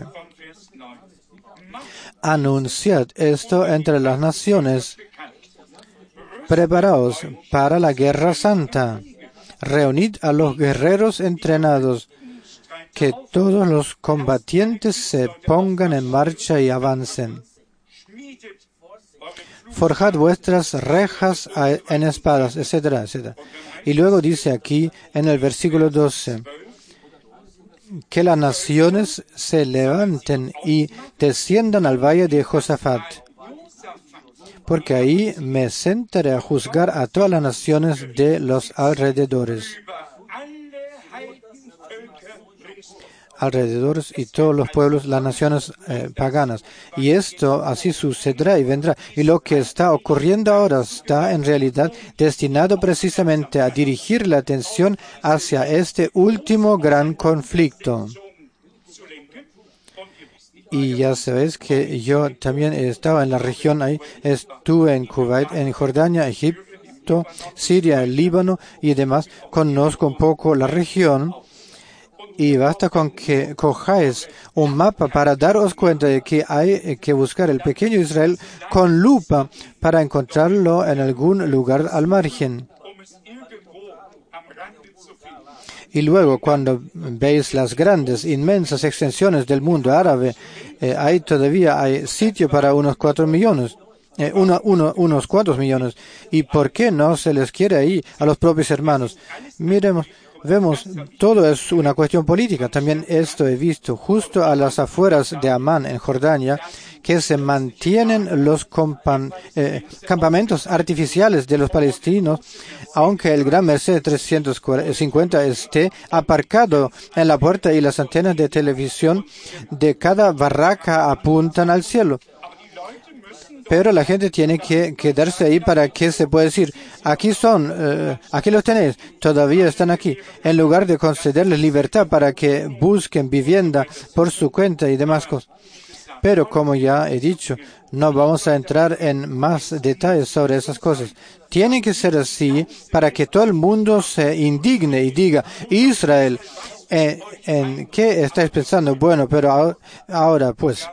Anunciad esto entre las naciones. Preparaos para la Guerra Santa. Reunid a los guerreros entrenados. Que todos los combatientes se pongan en marcha y avancen. Forjad vuestras rejas en espadas, etcétera, etcétera. Y luego dice aquí en el versículo doce, que las naciones se levanten y desciendan al valle de Josafat, porque ahí me sentaré a juzgar a todas las naciones de los alrededores. alrededores y todos los pueblos, las naciones eh, paganas. Y esto así sucederá y vendrá. Y lo que está ocurriendo ahora está en realidad destinado precisamente a dirigir la atención hacia este último gran conflicto. Y ya sabéis que yo también estaba en la región ahí, estuve en Kuwait, en Jordania, Egipto, Siria, el Líbano y demás. Conozco un poco la región. Y basta con que cojáis un mapa para daros cuenta de que hay que buscar el pequeño Israel con lupa para encontrarlo en algún lugar al margen. Y luego, cuando veis las grandes, inmensas extensiones del mundo árabe, eh, ahí todavía hay sitio para unos cuatro millones. eh, uno, uno, unos cuantos millones. ¿Y por qué no se les quiere ahí a los propios hermanos? Miremos, vemos, todo es una cuestión política. También esto he visto justo a las afueras de Amán, en Jordania, que se mantienen los compan, eh, campamentos artificiales de los palestinos, aunque el gran Mercedes trescientos cincuenta esté aparcado en la puerta y las antenas de televisión de cada barraca apuntan al cielo. Pero la gente tiene que quedarse ahí para que se pueda decir, aquí son, eh, aquí los tenéis, todavía están aquí, en lugar de concederles libertad para que busquen vivienda por su cuenta y demás cosas. Pero como ya he dicho, no vamos a entrar en más detalles sobre esas cosas. Tiene que ser así para que todo el mundo se indigne y diga, Israel, ¿en, en qué estáis pensando? Bueno, pero ahora pues...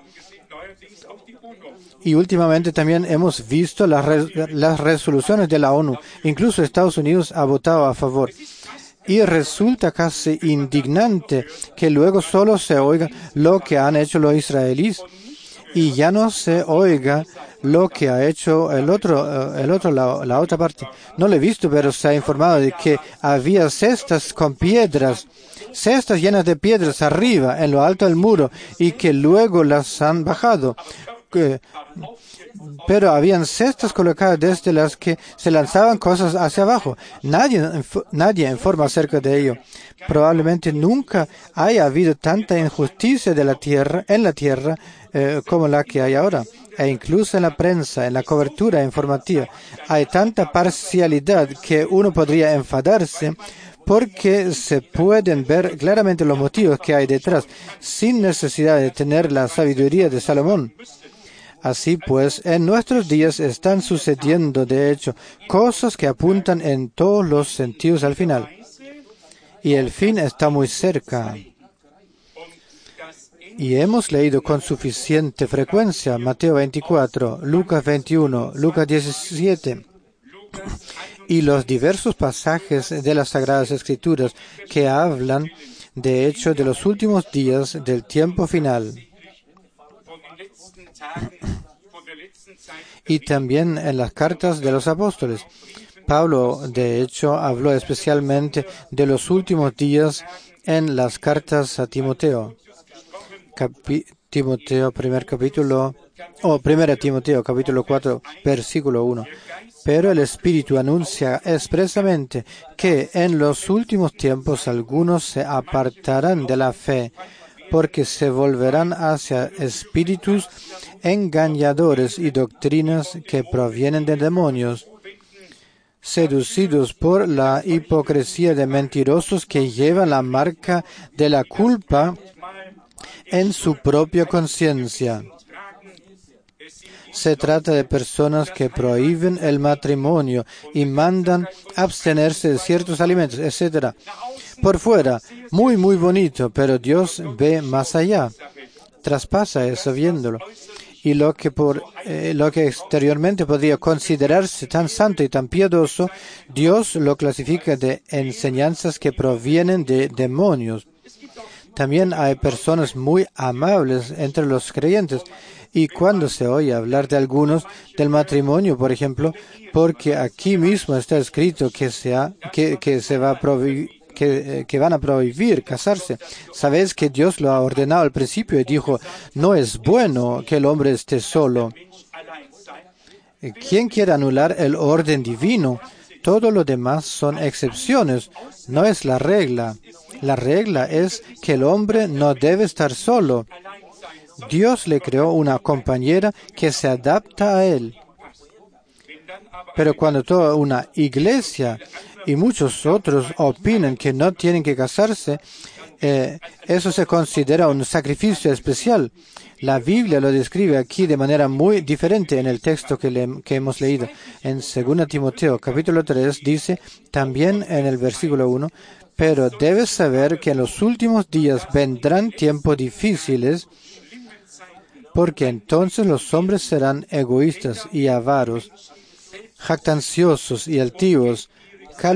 Y últimamente también hemos visto las, re, las resoluciones de la ONU. Incluso Estados Unidos ha votado a favor. Y resulta casi indignante que luego solo se oiga lo que han hecho los israelíes y ya no se oiga lo que ha hecho el otro, el otro la, la otra parte. No lo he visto, pero se ha informado de que había cestas con piedras, cestas llenas de piedras arriba, en lo alto del muro, y que luego las han bajado. Que, pero habían cestas colocadas desde las que se lanzaban cosas hacia abajo. Nadie, nadie informa acerca de ello. Probablemente nunca haya habido tanta injusticia de la tierra, en la tierra eh, como la que hay ahora. E incluso en la prensa, en la cobertura informativa, hay tanta parcialidad que uno podría enfadarse porque se pueden ver claramente los motivos que hay detrás, sin necesidad de tener la sabiduría de Salomón. Así pues, en nuestros días están sucediendo, de hecho, cosas que apuntan en todos los sentidos al final. Y el fin está muy cerca. Y hemos leído con suficiente frecuencia Mateo veinticuatro, Lucas veintiuno, Lucas diecisiete y los diversos pasajes de las Sagradas Escrituras que hablan, de hecho, de los últimos días del tiempo final. Y también en las cartas de los apóstoles. Pablo, de hecho, habló especialmente de los últimos días en las cartas a Timoteo. Capi Timoteo, primer capítulo, o primera Timoteo, capítulo cuatro, versículo uno. Pero el Espíritu anuncia expresamente que en los últimos tiempos algunos se apartarán de la fe, porque se volverán hacia espíritus engañadores y doctrinas que provienen de demonios, seducidos por la hipocresía de mentirosos que llevan la marca de la culpa en su propia conciencia. Se trata de personas que prohíben el matrimonio y mandan abstenerse de ciertos alimentos, etcétera. Por fuera, muy, muy bonito, pero Dios ve más allá. Traspasa eso viéndolo. Y lo que, por, eh, lo que exteriormente podría considerarse tan santo y tan piadoso, Dios lo clasifica de enseñanzas que provienen de demonios. También hay personas muy amables entre los creyentes. Y cuando se oye hablar de algunos del matrimonio, por ejemplo, porque aquí mismo está escrito que se, ha, que, que se va a prohibir, que, que van a prohibir casarse. Sabéis que Dios lo ha ordenado al principio y dijo, no es bueno que el hombre esté solo. ¿Quién quiere anular el orden divino? Todo lo demás son excepciones, no es la regla. La regla es que el hombre no debe estar solo. Dios le creó una compañera que se adapta a él. Pero cuando toda una iglesia y muchos otros opinan que no tienen que casarse, eh, eso se considera un sacrificio especial. La Biblia lo describe aquí de manera muy diferente en el texto que, le, que hemos leído. En Segunda Timoteo, capítulo tres, dice también en el versículo uno, pero debes saber que en los últimos días vendrán tiempos difíciles, porque entonces los hombres serán egoístas y avaros, jactanciosos y altivos,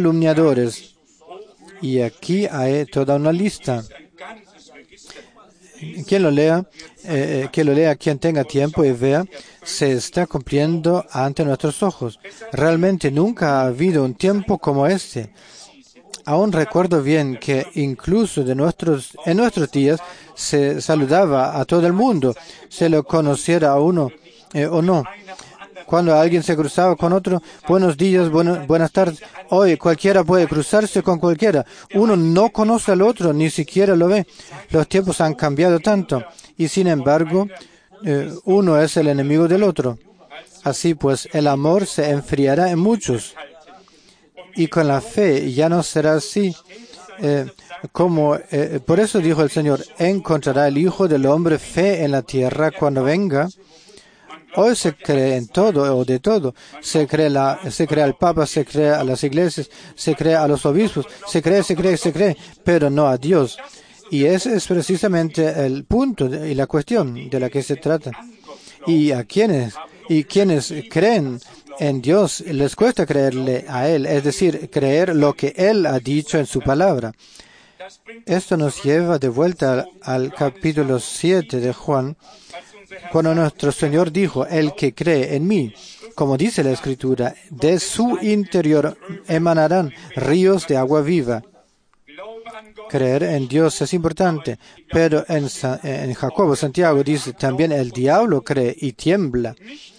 calumniadores. Y aquí hay toda una lista. quien lo lea, eh, que lo lea quien tenga tiempo y vea, se está cumpliendo ante nuestros ojos. Realmente nunca ha habido un tiempo como este. Aún recuerdo bien que incluso de nuestros, en nuestros días se saludaba a todo el mundo, se lo conociera a uno eh, o no. Cuando alguien se cruzaba con otro, buenos días, bueno, buenas tardes. Hoy cualquiera puede cruzarse con cualquiera. Uno no conoce al otro, ni siquiera lo ve. Los tiempos han cambiado tanto y sin embargo, eh, uno es el enemigo del otro. Así pues, el amor se enfriará en muchos. Y con la fe ya no será así. Eh, como eh, por eso dijo el Señor, encontrará el Hijo del Hombre fe en la tierra cuando venga. Hoy se cree en todo o de todo. Se cree, la, se cree al Papa, se cree a las iglesias, se cree a los obispos, se cree, se cree, se cree, pero no a Dios. Y ese es precisamente el punto y la cuestión de la que se trata. Y a quienes, y quienes creen en Dios, les cuesta creerle a Él, es decir, creer lo que Él ha dicho en su palabra. Esto nos lleva de vuelta al, al capítulo siete de Juan, cuando nuestro Señor dijo, el que cree en mí, como dice la Escritura, de su interior emanarán ríos de agua viva. Creer en Dios es importante, pero en, en Jacobo, Santiago dice, también el diablo cree y tiembla.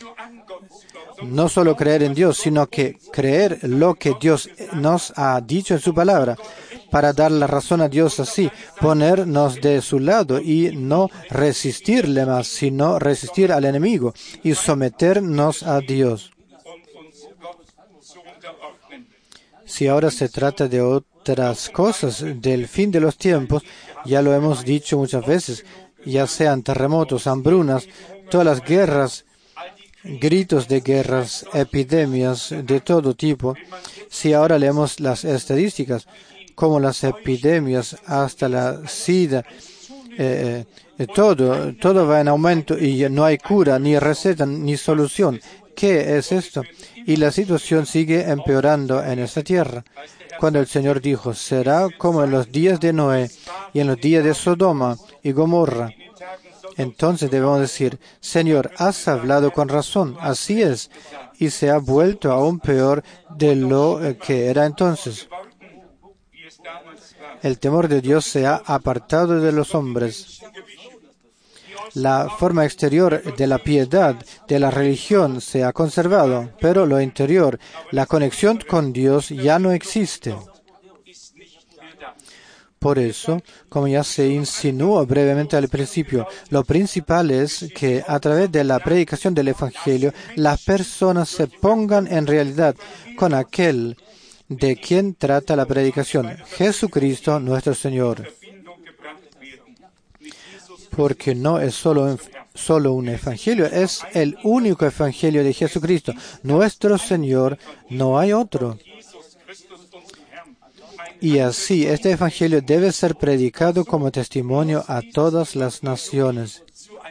No solo creer en Dios, sino que creer lo que Dios nos ha dicho en su palabra, para dar la razón a Dios así, ponernos de su lado y no resistirle más, sino resistir al enemigo y someternos a Dios. Si ahora se trata de otras cosas, del fin de los tiempos, ya lo hemos dicho muchas veces, ya sean terremotos, hambrunas, todas las guerras, gritos de guerras, epidemias de todo tipo. Si ahora leemos las estadísticas, como las epidemias hasta la SIDA, eh, eh, todo, todo va en aumento y no hay cura, ni receta, ni solución. ¿Qué es esto? Y la situación sigue empeorando en esta tierra. Cuando el Señor dijo, será como en los días de Noé y en los días de Sodoma y Gomorra. Entonces debemos decir, Señor, has hablado con razón, así es, y se ha vuelto aún peor de lo que era entonces. El temor de Dios se ha apartado de los hombres. La forma exterior de la piedad, de la religión, se ha conservado, pero lo interior, la conexión con Dios, ya no existe. Por eso, como ya se insinuó brevemente al principio, lo principal es que a través de la predicación del Evangelio, las personas se pongan en realidad con aquel de quien trata la predicación, Jesucristo nuestro Señor. Porque no es solo, solo un evangelio, es el único evangelio de Jesucristo, nuestro Señor, no hay otro. Y así, este evangelio debe ser predicado como testimonio a todas las naciones.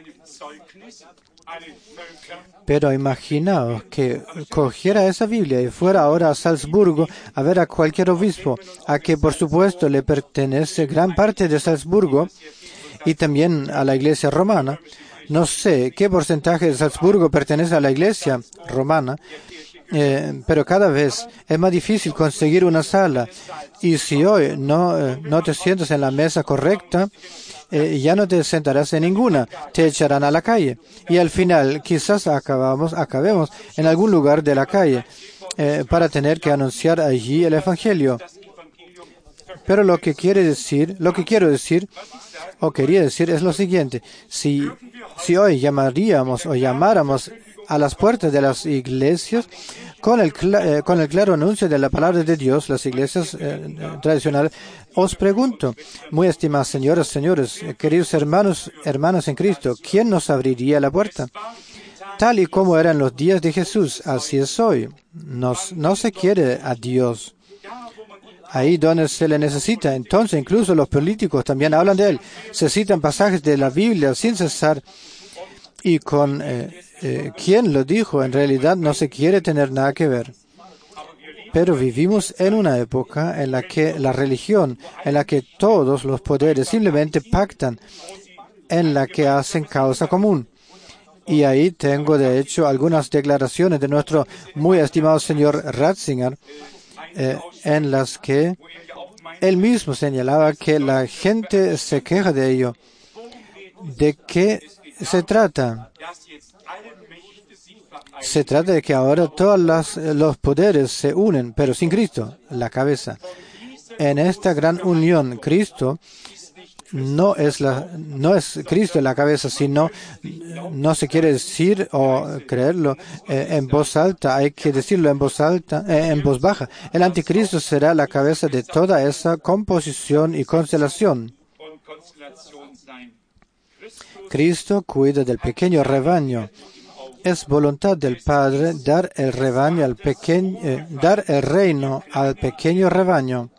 Pero imaginaos que cogiera esa Biblia y fuera ahora a Salzburgo a ver a cualquier obispo, a que por supuesto le pertenece gran parte de Salzburgo y también a la iglesia romana. No sé qué porcentaje de Salzburgo pertenece a la iglesia romana, eh, pero cada vez es más difícil conseguir una sala. Y si hoy no, eh, no te sientas en la mesa correcta, Eh, ya no te sentarás en ninguna, te echarán a la calle. Y al final quizás acabamos, acabemos en algún lugar de la calle eh, para tener que anunciar allí el Evangelio. Pero lo que quiere decir, lo que quiero decir, o quería decir, es lo siguiente. Si, si hoy llamaríamos o llamáramos a las puertas de las iglesias con el, eh, con el claro anuncio de la palabra de Dios, las iglesias eh, tradicionales, os pregunto, muy estimadas señoras, señores, queridos hermanos, hermanas en Cristo, ¿quién nos abriría la puerta? Tal y como era en los días de Jesús, así es hoy. Nos, no se quiere a Dios ahí donde se le necesita. Entonces, incluso los políticos también hablan de Él. Se citan pasajes de la Biblia sin cesar. Y con eh, eh, quien lo dijo, en realidad no se quiere tener nada que ver. Pero vivimos en una época en la que la religión, en la que todos los poderes simplemente pactan en la que hacen causa común. Y ahí tengo, de hecho, algunas declaraciones de nuestro muy estimado señor Ratzinger, eh, en las que él mismo señalaba que la gente se queja de ello. ¿De qué se trata? Se trata de que ahora todos las, los poderes se unen, pero sin Cristo, la cabeza. En esta gran unión, Cristo no es la, no es Cristo la cabeza, sino no se quiere decir o creerlo eh, en voz alta, hay que decirlo en voz alta, eh, en voz baja. El anticristo será la cabeza de toda esa composición y constelación. Cristo cuida del pequeño rebaño. Es voluntad del Padre dar el rebaño al pequeño, eh, dar el reino al pequeño rebaño.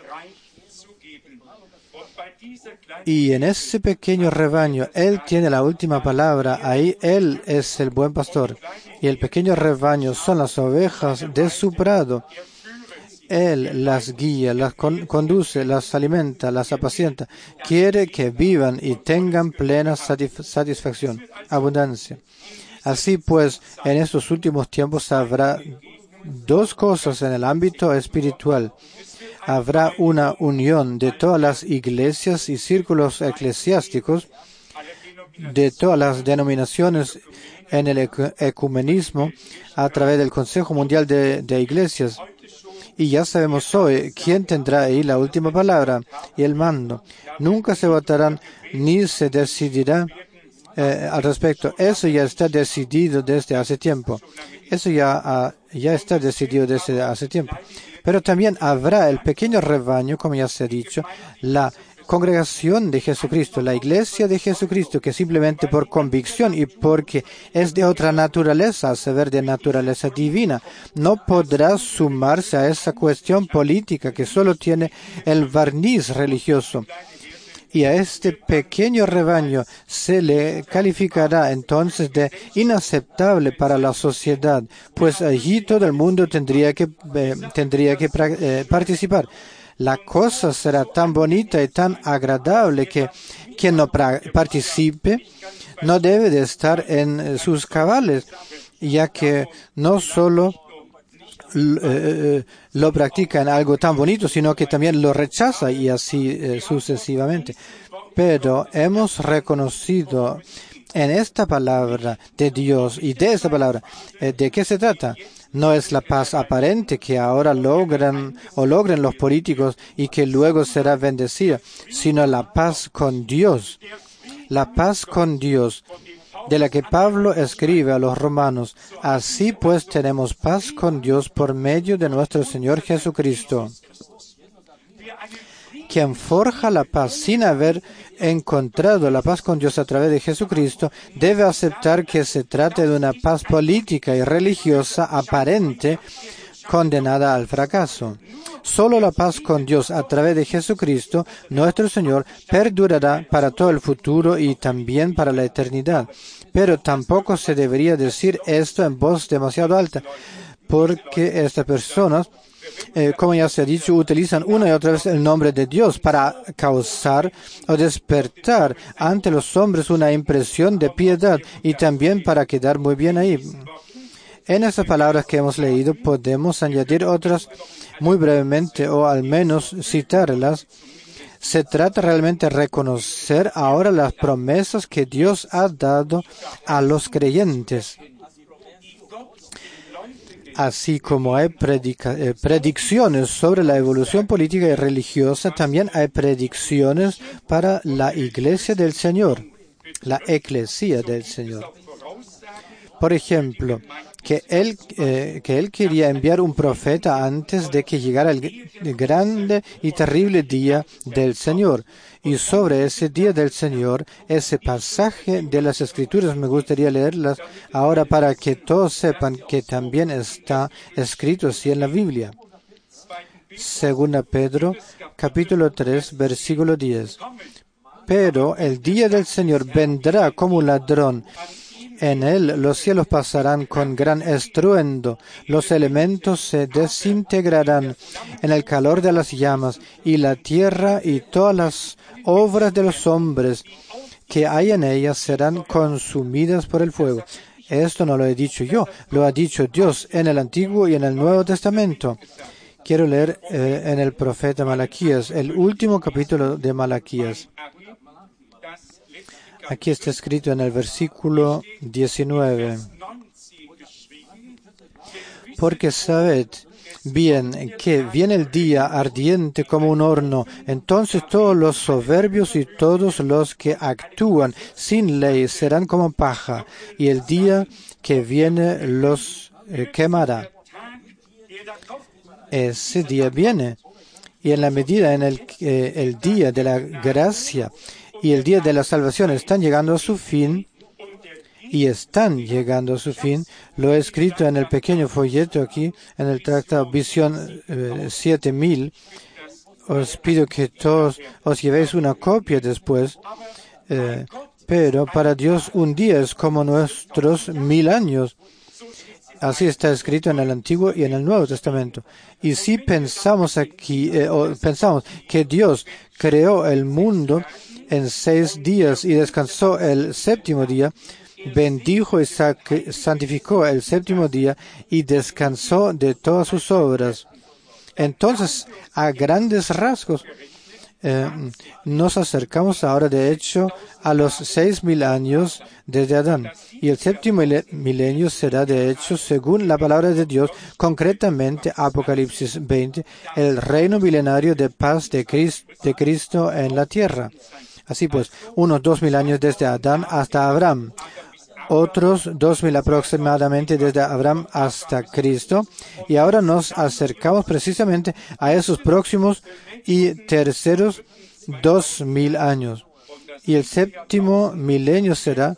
Y en ese pequeño rebaño, Él tiene la última palabra. Ahí Él es el buen pastor. Y el pequeño rebaño son las ovejas de su prado. Él las guía, las con, conduce, las alimenta, las apacienta. Quiere que vivan y tengan plena satisf- satisfacción, abundancia. Así pues, en estos últimos tiempos habrá dos cosas en el ámbito espiritual. Habrá una unión de todas las iglesias y círculos eclesiásticos, de todas las denominaciones en el ecumenismo, a través del Consejo Mundial de, de Iglesias. Y ya sabemos hoy quién tendrá ahí la última palabra y el mando. Nunca se votarán ni se decidirá eh, al respecto. Eso ya está decidido desde hace tiempo. Eso ya, uh, ya está decidido desde hace tiempo. Pero también habrá el pequeño rebaño, como ya se ha dicho, la congregación de Jesucristo, la iglesia de Jesucristo, que simplemente por convicción y porque es de otra naturaleza, a saber, de naturaleza divina, no podrá sumarse a esa cuestión política que solo tiene el barniz religioso. Y a este pequeño rebaño se le calificará entonces de inaceptable para la sociedad, pues allí todo el mundo tendría que, eh, tendría que eh, participar. La cosa será tan bonita y tan agradable que quien no participe no debe de estar en sus cabales, ya que no solo Eh, lo practica en algo tan bonito, sino que también lo rechaza y así eh, sucesivamente. Pero hemos reconocido en esta palabra de Dios y de esta palabra, eh, ¿de qué se trata? No es la paz aparente que ahora logran o logren los políticos y que luego será bendecida, sino la paz con Dios. La paz con Dios, de la que Pablo escribe a los romanos. Así pues tenemos paz con Dios por medio de nuestro Señor Jesucristo. Quien forja la paz sin haber encontrado la paz con Dios a través de Jesucristo, debe aceptar que se trata de una paz política y religiosa aparente, condenada al fracaso. Solo la paz con Dios a través de Jesucristo, nuestro Señor, perdurará para todo el futuro y también para la eternidad. Pero tampoco se debería decir esto en voz demasiado alta, porque estas personas, eh, como ya se ha dicho, utilizan una y otra vez el nombre de Dios para causar o despertar ante los hombres una impresión de piedad y también para quedar muy bien ahí. En esas palabras que hemos leído podemos añadir otras muy brevemente o al menos citarlas. Se trata realmente de reconocer ahora las promesas que Dios ha dado a los creyentes. Así como hay predica, eh, predicciones sobre la evolución política y religiosa, también hay predicciones para la iglesia del Señor, la eclesía del Señor. Por ejemplo, que él, eh, que él quería enviar un profeta antes de que llegara el grande y terrible día del Señor. Y sobre ese día del Señor, ese pasaje de las Escrituras, me gustaría leerlas ahora para que todos sepan que también está escrito así en la Biblia. Segunda Pedro, capítulo tres, versículo diez. Pero el día del Señor vendrá como un ladrón. En él los cielos pasarán con gran estruendo, los elementos se desintegrarán en el calor de las llamas, y la tierra y todas las obras de los hombres que hay en ellas serán consumidas por el fuego. Esto no lo he dicho yo, lo ha dicho Dios en el Antiguo y en el Nuevo Testamento. Quiero leer eh, en el profeta Malaquías, el último capítulo de Malaquías. Aquí está escrito en el versículo diecinueve. Porque sabed bien que viene el día ardiente como un horno, entonces todos los soberbios y todos los que actúan sin ley serán como paja, y el día que viene los eh, quemará. Ese día viene, y en la medida en el que el día de la gracia y el día de la salvación están llegando a su fin, y están llegando a su fin, lo he escrito en el pequeño folleto aquí, en el tratado Visión eh, siete mil. Os pido que todos os llevéis una copia después, eh, pero para Dios un día es como nuestros mil años. Así está escrito en el Antiguo y en el Nuevo Testamento. Y si pensamos aquí, eh, o pensamos que Dios creó el mundo en seis días y descansó el séptimo día, bendijo y santificó el séptimo día y descansó de todas sus obras. Entonces, a grandes rasgos, eh, nos acercamos ahora, de hecho, a los seis mil años desde Adán. Y el séptimo milenio será, de hecho, según la palabra de Dios, concretamente Apocalipsis veinte, el reino milenario de paz de Cristo, de Cristo en la tierra. Así pues, unos dos mil años desde Adán hasta Abraham. Otros dos mil aproximadamente desde Abraham hasta Cristo, y ahora nos acercamos precisamente a esos próximos y terceros dos mil años. Y el séptimo milenio será,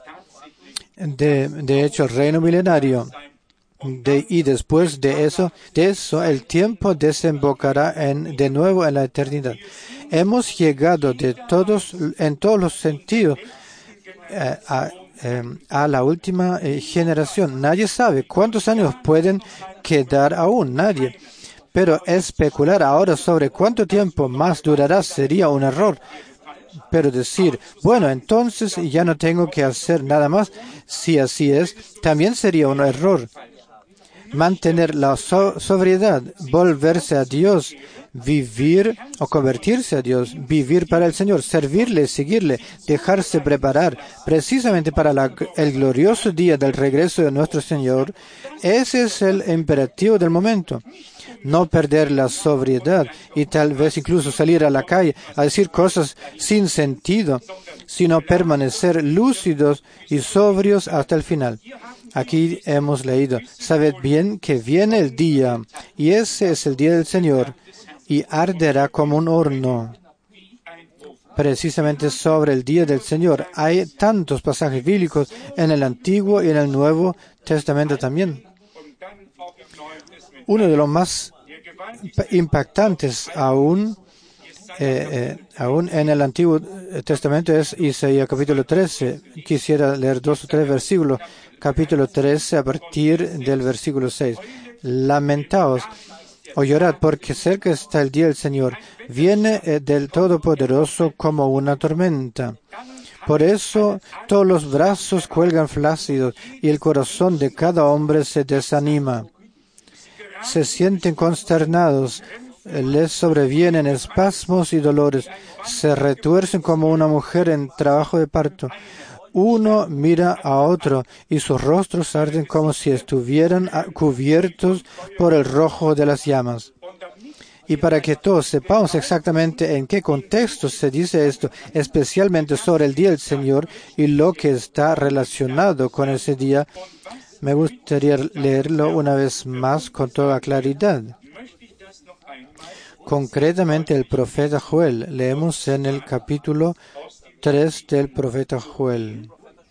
de, de hecho, el reino milenario. De, y después de eso, de eso, el tiempo desembocará en, de nuevo en la eternidad. Hemos llegado de todos, en todos los sentidos, eh, a Eh, a la última eh, generación. Nadie sabe cuántos años pueden quedar aún, nadie. Pero especular ahora sobre cuánto tiempo más durará sería un error. Pero decir, bueno, entonces ya no tengo que hacer nada más, si así es, también sería un error. Mantener la so- sobriedad, volverse a Dios, vivir o convertirse a Dios, vivir para el Señor, servirle, seguirle, dejarse preparar precisamente para la, el glorioso día del regreso de nuestro Señor. Ese es el imperativo del momento. No perder la sobriedad y tal vez incluso salir a la calle a decir cosas sin sentido, sino permanecer lúcidos y sobrios hasta el final. Aquí hemos leído, sabed bien que viene el día, y ese es el día del Señor, y arderá como un horno. Precisamente sobre el día del Señor hay tantos pasajes bíblicos en el Antiguo y en el Nuevo Testamento también. Uno de los más impactantes aún, eh, eh, aún en el Antiguo Testamento es Isaías capítulo trece. Quisiera leer dos o tres versículos. Capítulo trece, a partir del versículo seis. Lamentaos o llorad, porque cerca está el día del Señor. Viene del Todopoderoso como una tormenta. Por eso todos los brazos cuelgan flácidos y el corazón de cada hombre se desanima. Se sienten consternados, les sobrevienen espasmos y dolores, se retuercen como una mujer en trabajo de parto. Uno mira a otro y sus rostros arden como si estuvieran cubiertos por el rojo de las llamas. Y para que todos sepamos exactamente en qué contexto se dice esto, especialmente sobre el día del Señor y lo que está relacionado con ese día, me gustaría leerlo una vez más con toda claridad. Concretamente el profeta Joel. Leemos en el capítulo tres del profeta Joel.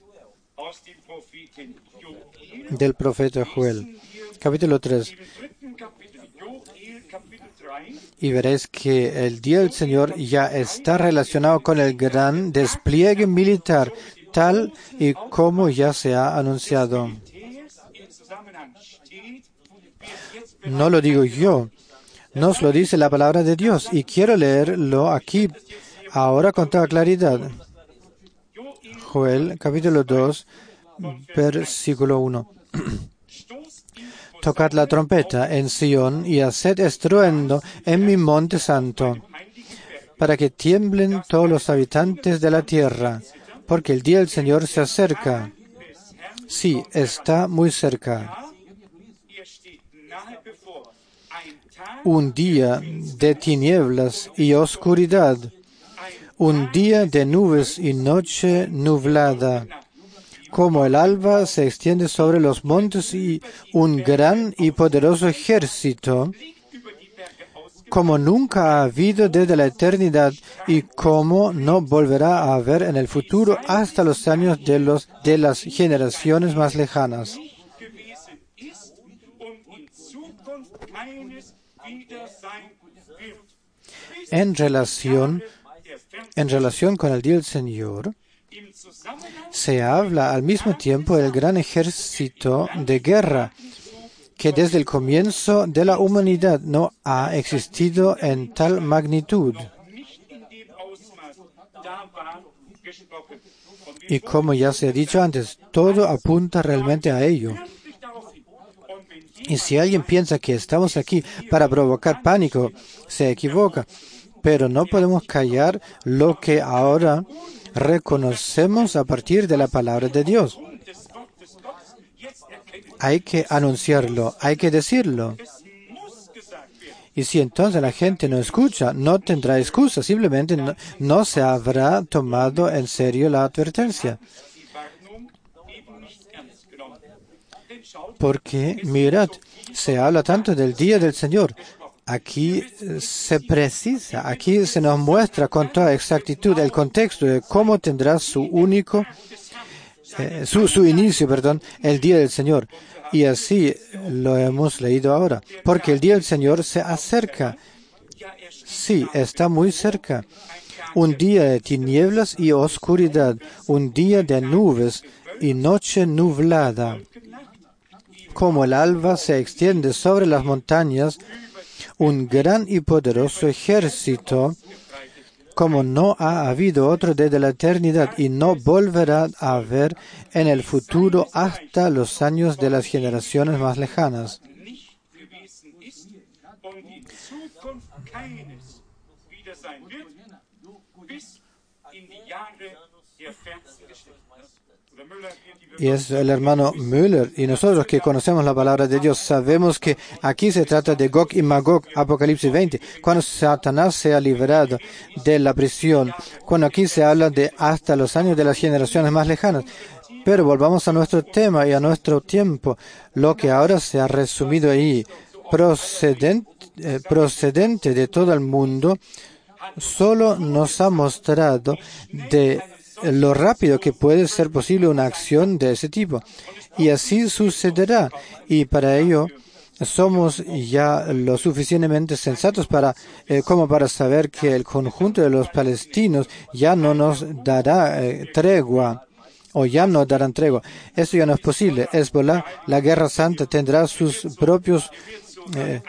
Del profeta Joel. Capítulo tres. Y veréis que el día del Señor ya está relacionado con el gran despliegue militar, tal y como ya se ha anunciado. No lo digo yo, nos lo dice la palabra de Dios, y quiero leerlo aquí ahora con toda claridad. Joel, capítulo dos, versículo uno. Tocad la trompeta en Sión y haced estruendo en mi monte santo, para que tiemblen todos los habitantes de la tierra, porque el día del Señor se acerca. Sí, está muy cerca. Un día de tinieblas y oscuridad, un día de nubes y noche nublada. Como el alba se extiende sobre los montes y un gran y poderoso ejército, como nunca ha habido desde la eternidad y como no volverá a haber en el futuro hasta los años de, los, de las generaciones más lejanas. En relación, en relación con el día del Señor, se habla al mismo tiempo del gran ejército de guerra que desde el comienzo de la humanidad no ha existido en tal magnitud. Y como ya se ha dicho antes, todo apunta realmente a ello. Y si alguien piensa que estamos aquí para provocar pánico, se equivoca. Pero no podemos callar lo que ahora reconocemos a partir de la palabra de Dios. Hay que anunciarlo, hay que decirlo. Y si entonces la gente no escucha, no tendrá excusa, simplemente no, no se habrá tomado en serio la advertencia. Porque, mirad, se habla tanto del día del Señor. Aquí se precisa, aquí se nos muestra con toda exactitud el contexto de cómo tendrá su único, eh, su, su inicio, perdón, el día del Señor. Y así lo hemos leído ahora. Porque el día del Señor se acerca. Sí, está muy cerca. Un día de tinieblas y oscuridad, un día de nubes y noche nublada. Como el alba se extiende sobre las montañas, un gran y poderoso ejército, como no ha habido otro desde la eternidad y no volverá a haber en el futuro hasta los años de las generaciones más lejanas. Y es el hermano Müller, y nosotros que conocemos la palabra de Dios, sabemos que aquí se trata de Gog y Magog, Apocalipsis veinte, cuando Satanás sea liberado de la prisión, cuando aquí se habla de hasta los años de las generaciones más lejanas. Pero volvamos a nuestro tema y a nuestro tiempo, lo que ahora se ha resumido ahí, procedente, eh, procedente de todo el mundo, solo nos ha mostrado de lo rápido que puede ser posible una acción de ese tipo. Y así sucederá. Y para ello somos ya lo suficientemente sensatos para, eh, como para saber que el conjunto de los palestinos ya no nos dará eh, tregua. O ya no darán tregua. Eso ya no es posible. Hezbollah, la guerra santa, tendrá sus propios eh,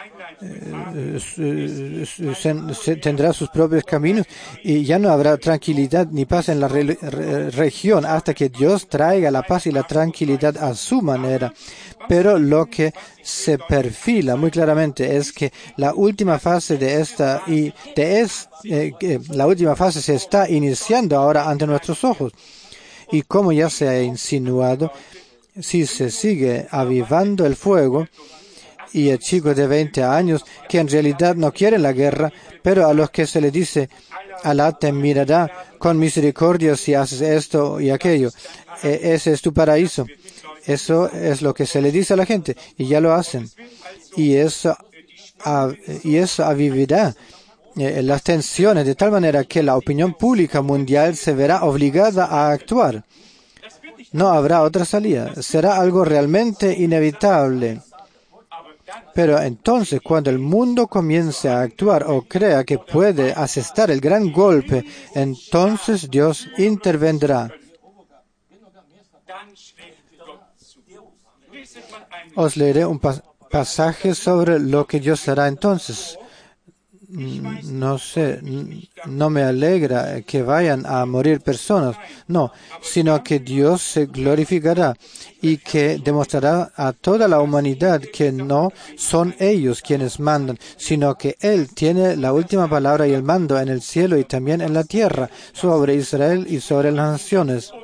Eh, se, se, tendrá sus propios caminos y ya no habrá tranquilidad ni paz en la re, re, región hasta que Dios traiga la paz y la tranquilidad a su manera. Pero lo que se perfila muy claramente es que la última fase de esta y de es, eh, la última fase se está iniciando ahora ante nuestros ojos. Y como ya se ha insinuado, si se sigue avivando el fuego, y a chicos de veinte años que en realidad no quieren la guerra, pero a los que se les dice, Alá te mirará con misericordia si haces esto y aquello. E- ese es tu paraíso. Eso es lo que se le dice a la gente y ya lo hacen. Y eso, a, y eso avivirá eh, las tensiones de tal manera que la opinión pública mundial se verá obligada a actuar. No habrá otra salida. Será algo realmente inevitable. Pero entonces, cuando el mundo comience a actuar o crea que puede asestar el gran golpe, entonces Dios intervendrá. Os leeré un pas- pasaje sobre lo que Dios hará entonces. no sé, no me alegra que vayan a morir personas, no, sino que Dios se glorificará y que demostrará a toda la humanidad que no son ellos quienes mandan, sino que Él tiene la última palabra y el mando en el cielo y también en la tierra, sobre Israel y sobre las naciones.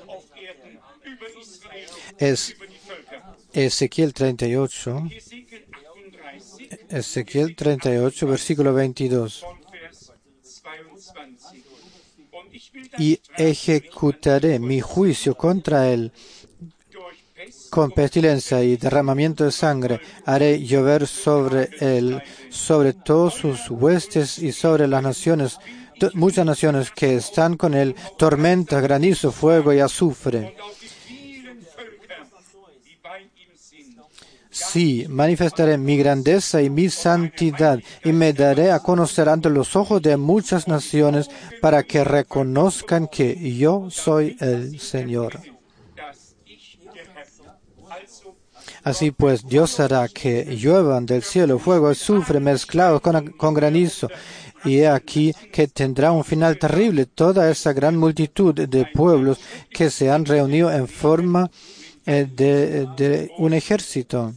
Es Ezequiel treinta y ocho, Ezequiel treinta y ocho, versículo veintidós. Y ejecutaré mi juicio contra él con pestilencia y derramamiento de sangre. Haré llover sobre él, sobre todos sus huestes y sobre las naciones, muchas naciones que están con él, tormenta, granizo, fuego y azufre. Sí, manifestaré mi grandeza y mi santidad, y me daré a conocer ante los ojos de muchas naciones, para que reconozcan que yo soy el Señor. Así pues, Dios hará que lluevan del cielo fuego y azufre mezclados con, con granizo, y he aquí que tendrá un final terrible toda esa gran multitud de pueblos que se han reunido en forma De, de un ejército.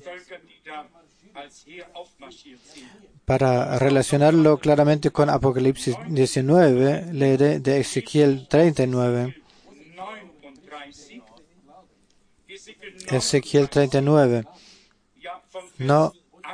Para relacionarlo claramente con Apocalipsis diecinueve, leeré de Ezequiel treinta y nueve. Ezequiel treinta y nueve. No,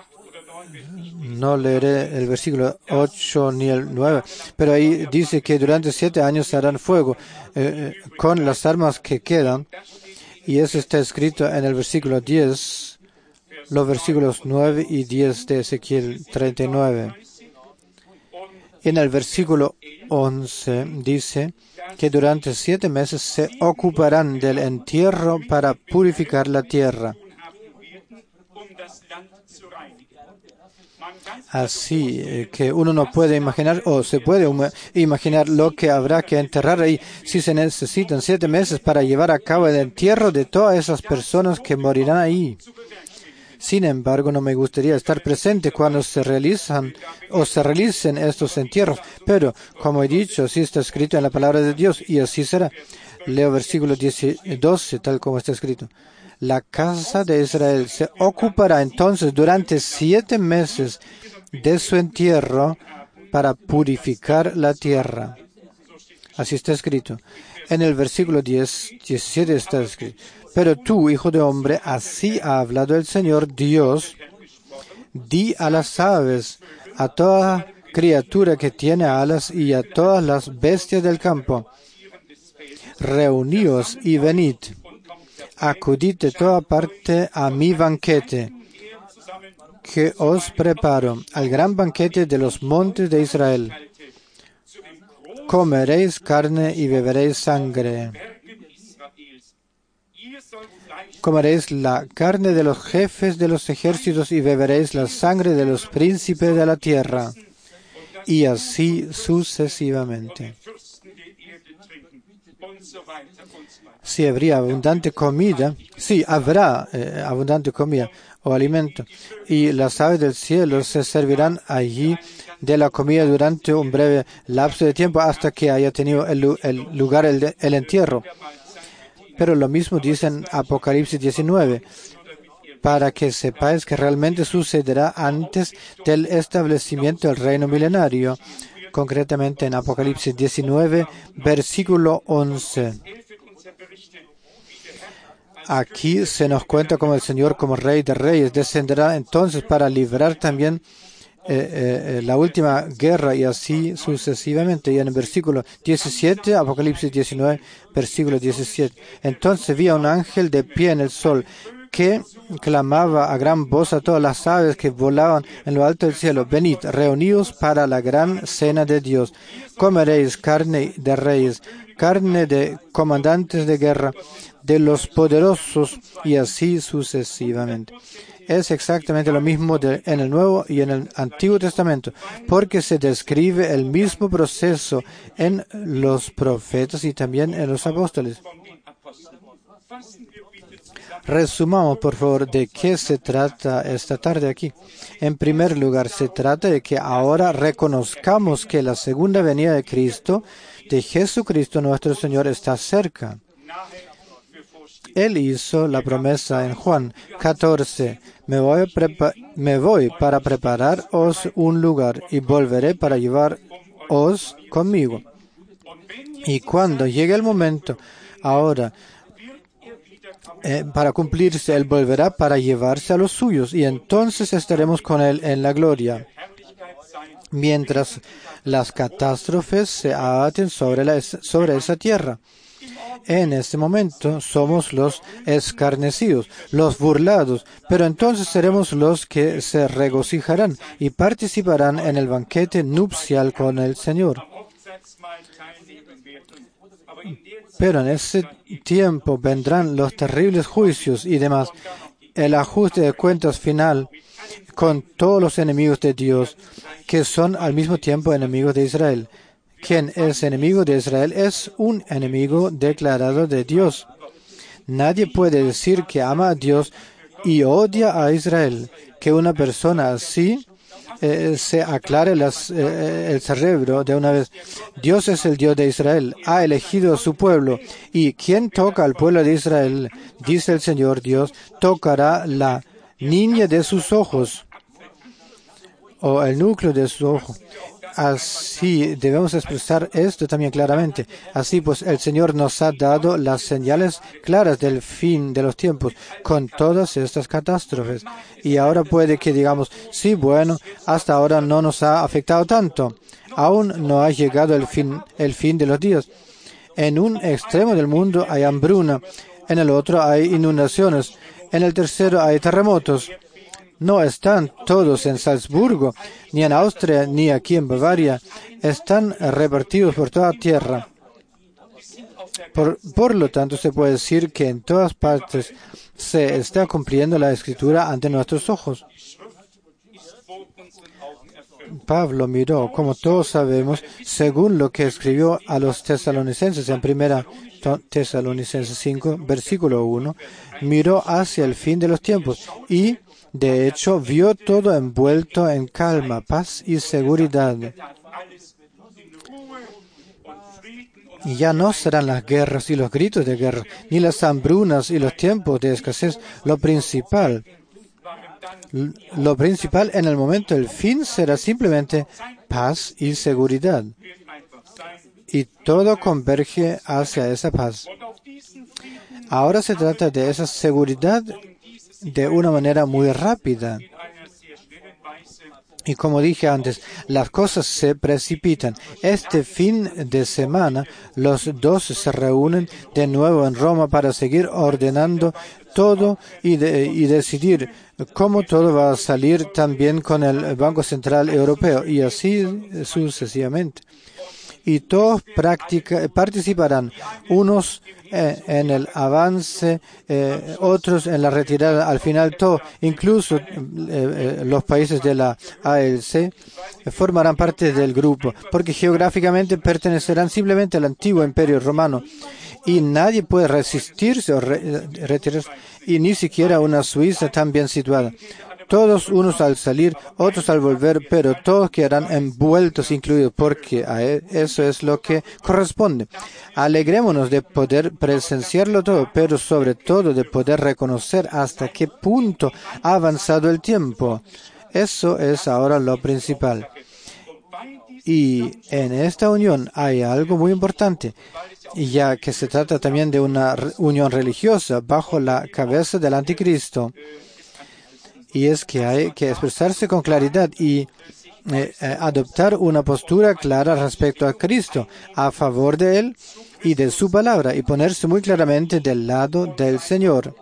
no leeré el versículo ocho ni el nueve, pero ahí dice que durante siete años se harán fuego eh, con las armas que quedan. Y eso está escrito en el versículo diez, los versículos nueve y diez de Ezequiel treinta y nueve. En el versículo once dice que durante siete meses se ocuparán del entierro para purificar la tierra. Así que uno no puede imaginar, o se puede imaginar lo que habrá que enterrar ahí, si se necesitan siete meses para llevar a cabo el entierro de todas esas personas que morirán ahí. Sin embargo, no me gustaría estar presente cuando se realizan o se realicen estos entierros, pero, como he dicho, así está escrito en la palabra de Dios, y así será. Leo versículo doce, tal como está escrito. La casa de Israel se ocupará entonces durante siete meses de su entierro para purificar la tierra. Así está escrito. En el versículo diez, diecisiete está escrito. Pero tú, hijo de hombre, así ha hablado el Señor Dios. Di a las aves, a toda criatura que tiene alas y a todas las bestias del campo. Reuníos y venid. Acudid de toda parte a mi banquete, que os preparo, al gran banquete de los montes de Israel. Comeréis carne y beberéis sangre. Comeréis la carne de los jefes de los ejércitos y beberéis la sangre de los príncipes de la tierra. Y así sucesivamente. Si habría abundante comida, sí, habrá eh, abundante comida o alimento, y las aves del cielo se servirán allí de la comida durante un breve lapso de tiempo hasta que haya tenido el, el lugar el, el entierro. Pero lo mismo dice en Apocalipsis diecinueve, para que sepáis que realmente sucederá antes del establecimiento del reino milenario, concretamente en Apocalipsis diecinueve, versículo once. Aquí se nos cuenta cómo el Señor, como Rey de Reyes, descenderá entonces para librar también eh, eh, la última guerra y así sucesivamente. Y en el versículo diecisiete, Apocalipsis diecinueve, versículo diecisiete. Entonces vi a un ángel de pie en el sol que clamaba a gran voz a todas las aves que volaban en lo alto del cielo. Venid, reuníos para la gran cena de Dios. Comeréis carne de reyes, carne de comandantes de guerra, de los poderosos, y así sucesivamente. Es exactamente lo mismo de, en el Nuevo y en el Antiguo Testamento, porque se describe el mismo proceso en los profetas y también en los apóstoles. Resumamos, por favor, de qué se trata esta tarde aquí. En primer lugar, se trata de que ahora reconozcamos que la segunda venida de Cristo, de Jesucristo nuestro Señor, está cerca. Él hizo la promesa en Juan catorce, me voy, me voy para prepararos un lugar y volveré para llevaros conmigo. Y cuando llegue el momento, ahora, eh, para cumplirse, Él volverá para llevarse a los suyos y entonces estaremos con Él en la gloria. Mientras las catástrofes se abaten sobre, la, sobre esa tierra. En este momento somos los escarnecidos, los burlados, pero entonces seremos los que se regocijarán y participarán en el banquete nupcial con el Señor. Pero en ese tiempo vendrán los terribles juicios y demás, el ajuste de cuentas final con todos los enemigos de Dios, que son al mismo tiempo enemigos de Israel. Quien es enemigo de Israel es un enemigo declarado de Dios. Nadie puede decir que ama a Dios y odia a Israel. Que una persona así eh, se aclare las, eh, el cerebro de una vez. Dios es el Dios de Israel, ha elegido a su pueblo. Y quien toca al pueblo de Israel, dice el Señor Dios, tocará la niña de sus ojos o el núcleo de su ojo. Así debemos expresar esto también claramente. Así pues, el Señor nos ha dado las señales claras del fin de los tiempos con todas estas catástrofes. Y ahora puede que digamos, sí, bueno, hasta ahora no nos ha afectado tanto. Aún no ha llegado el fin, el fin de los días. En un extremo del mundo hay hambruna, en el otro hay inundaciones, en el tercero hay terremotos. No están todos en Salzburgo, ni en Austria, ni aquí en Bavaria. Están repartidos por toda tierra. Por, por lo tanto, se puede decir que en todas partes se está cumpliendo la Escritura ante nuestros ojos. Pablo miró, como todos sabemos, según lo que escribió a los tesalonicenses en primera Tesalonicenses cinco, versículo uno, miró hacia el fin de los tiempos y de hecho, vio todo envuelto en calma, paz y seguridad. Y ya no serán las guerras y los gritos de guerra, ni las hambrunas y los tiempos de escasez. Lo principal, lo principal en el momento del fin será simplemente paz y seguridad. Y todo converge hacia esa paz. Ahora se trata de esa seguridad de una manera muy rápida. Y como dije antes, las cosas se precipitan. Este fin de semana, los dos se reúnen de nuevo en Roma para seguir ordenando todo y, de, y decidir cómo todo va a salir también con el Banco Central Europeo y así sucesivamente. Y todos practica, participarán, unos eh, en el avance, eh, otros en la retirada. Al final, todo, incluso eh, eh, los países de la A L C, eh, formarán parte del grupo, porque geográficamente pertenecerán simplemente al antiguo Imperio Romano. Y nadie puede resistirse o re, retirarse, y ni siquiera una Suiza tan bien situada. Todos unos al salir, otros al volver, pero todos quedarán envueltos, incluidos, porque a eso es lo que corresponde. Alegrémonos de poder presenciarlo todo, pero sobre todo de poder reconocer hasta qué punto ha avanzado el tiempo. Eso es ahora lo principal. Y en esta unión hay algo muy importante, ya que se trata también de una unión religiosa bajo la cabeza del anticristo. Y es que hay que expresarse con claridad y eh, eh, adoptar una postura clara respecto a Cristo, a favor de Él y de su palabra, y ponerse muy claramente del lado del Señor.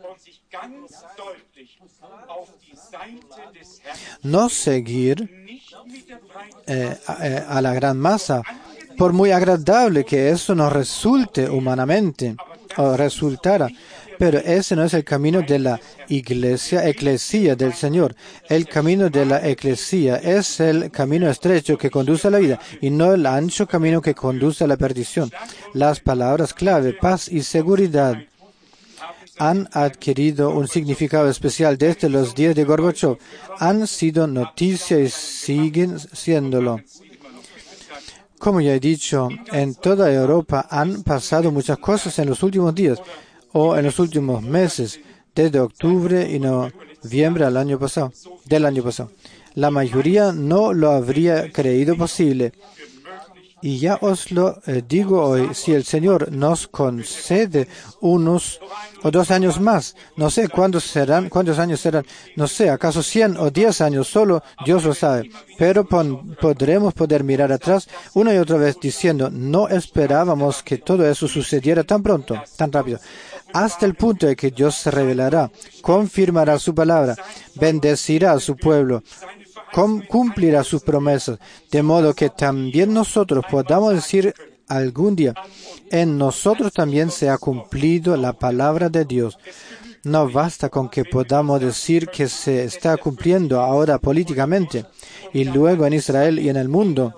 No seguir eh, a, a la gran masa, por muy agradable que eso nos resulte humanamente, o resultara. Pero ese no es el camino de la iglesia, eclesía del Señor. El camino de la eclesía es el camino estrecho que conduce a la vida y no el ancho camino que conduce a la perdición. Las palabras clave, paz y seguridad. han adquirido un significado especial desde los días de Gorbachev. Han sido noticia y siguen siéndolo. Como ya he dicho, en toda Europa han pasado muchas cosas en los últimos días o en los últimos meses, desde octubre y noviembre del año pasado. Del año pasado. La mayoría no lo habría creído posible. Y ya os lo eh, digo hoy, si el Señor nos concede unos o dos años más, no sé cuántos serán, cuántos años serán, no sé, acaso cien o diez años, solo Dios lo sabe, pero pon, podremos poder mirar atrás una y otra vez diciendo, no esperábamos que todo eso sucediera tan pronto, tan rápido, hasta el punto de que Dios se revelará, confirmará su palabra, bendecirá a su pueblo, cumplirá sus promesas, de modo que también nosotros podamos decir algún día, en nosotros también se ha cumplido la palabra de Dios. No basta con que podamos decir que se está cumpliendo ahora políticamente y luego en Israel y en el mundo.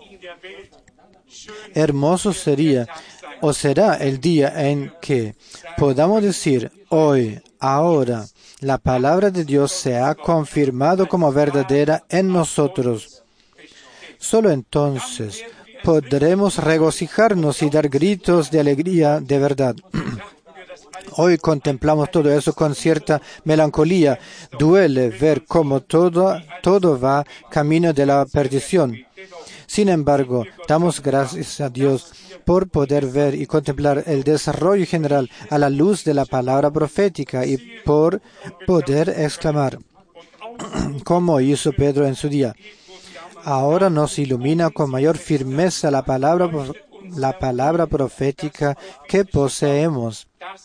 Hermoso sería o será el día en que podamos decir hoy, ahora, la palabra de Dios se ha confirmado como verdadera en nosotros. Solo entonces podremos regocijarnos y dar gritos de alegría de verdad. Hoy contemplamos todo eso con cierta melancolía. Duele ver cómo todo, todo va camino de la perdición. Sin embargo, damos gracias a Dios por poder ver y contemplar el desarrollo general a la luz de la palabra profética y por poder exclamar, como hizo Pedro en su día. Ahora nos ilumina con mayor firmeza la palabra, la palabra profética que poseemos.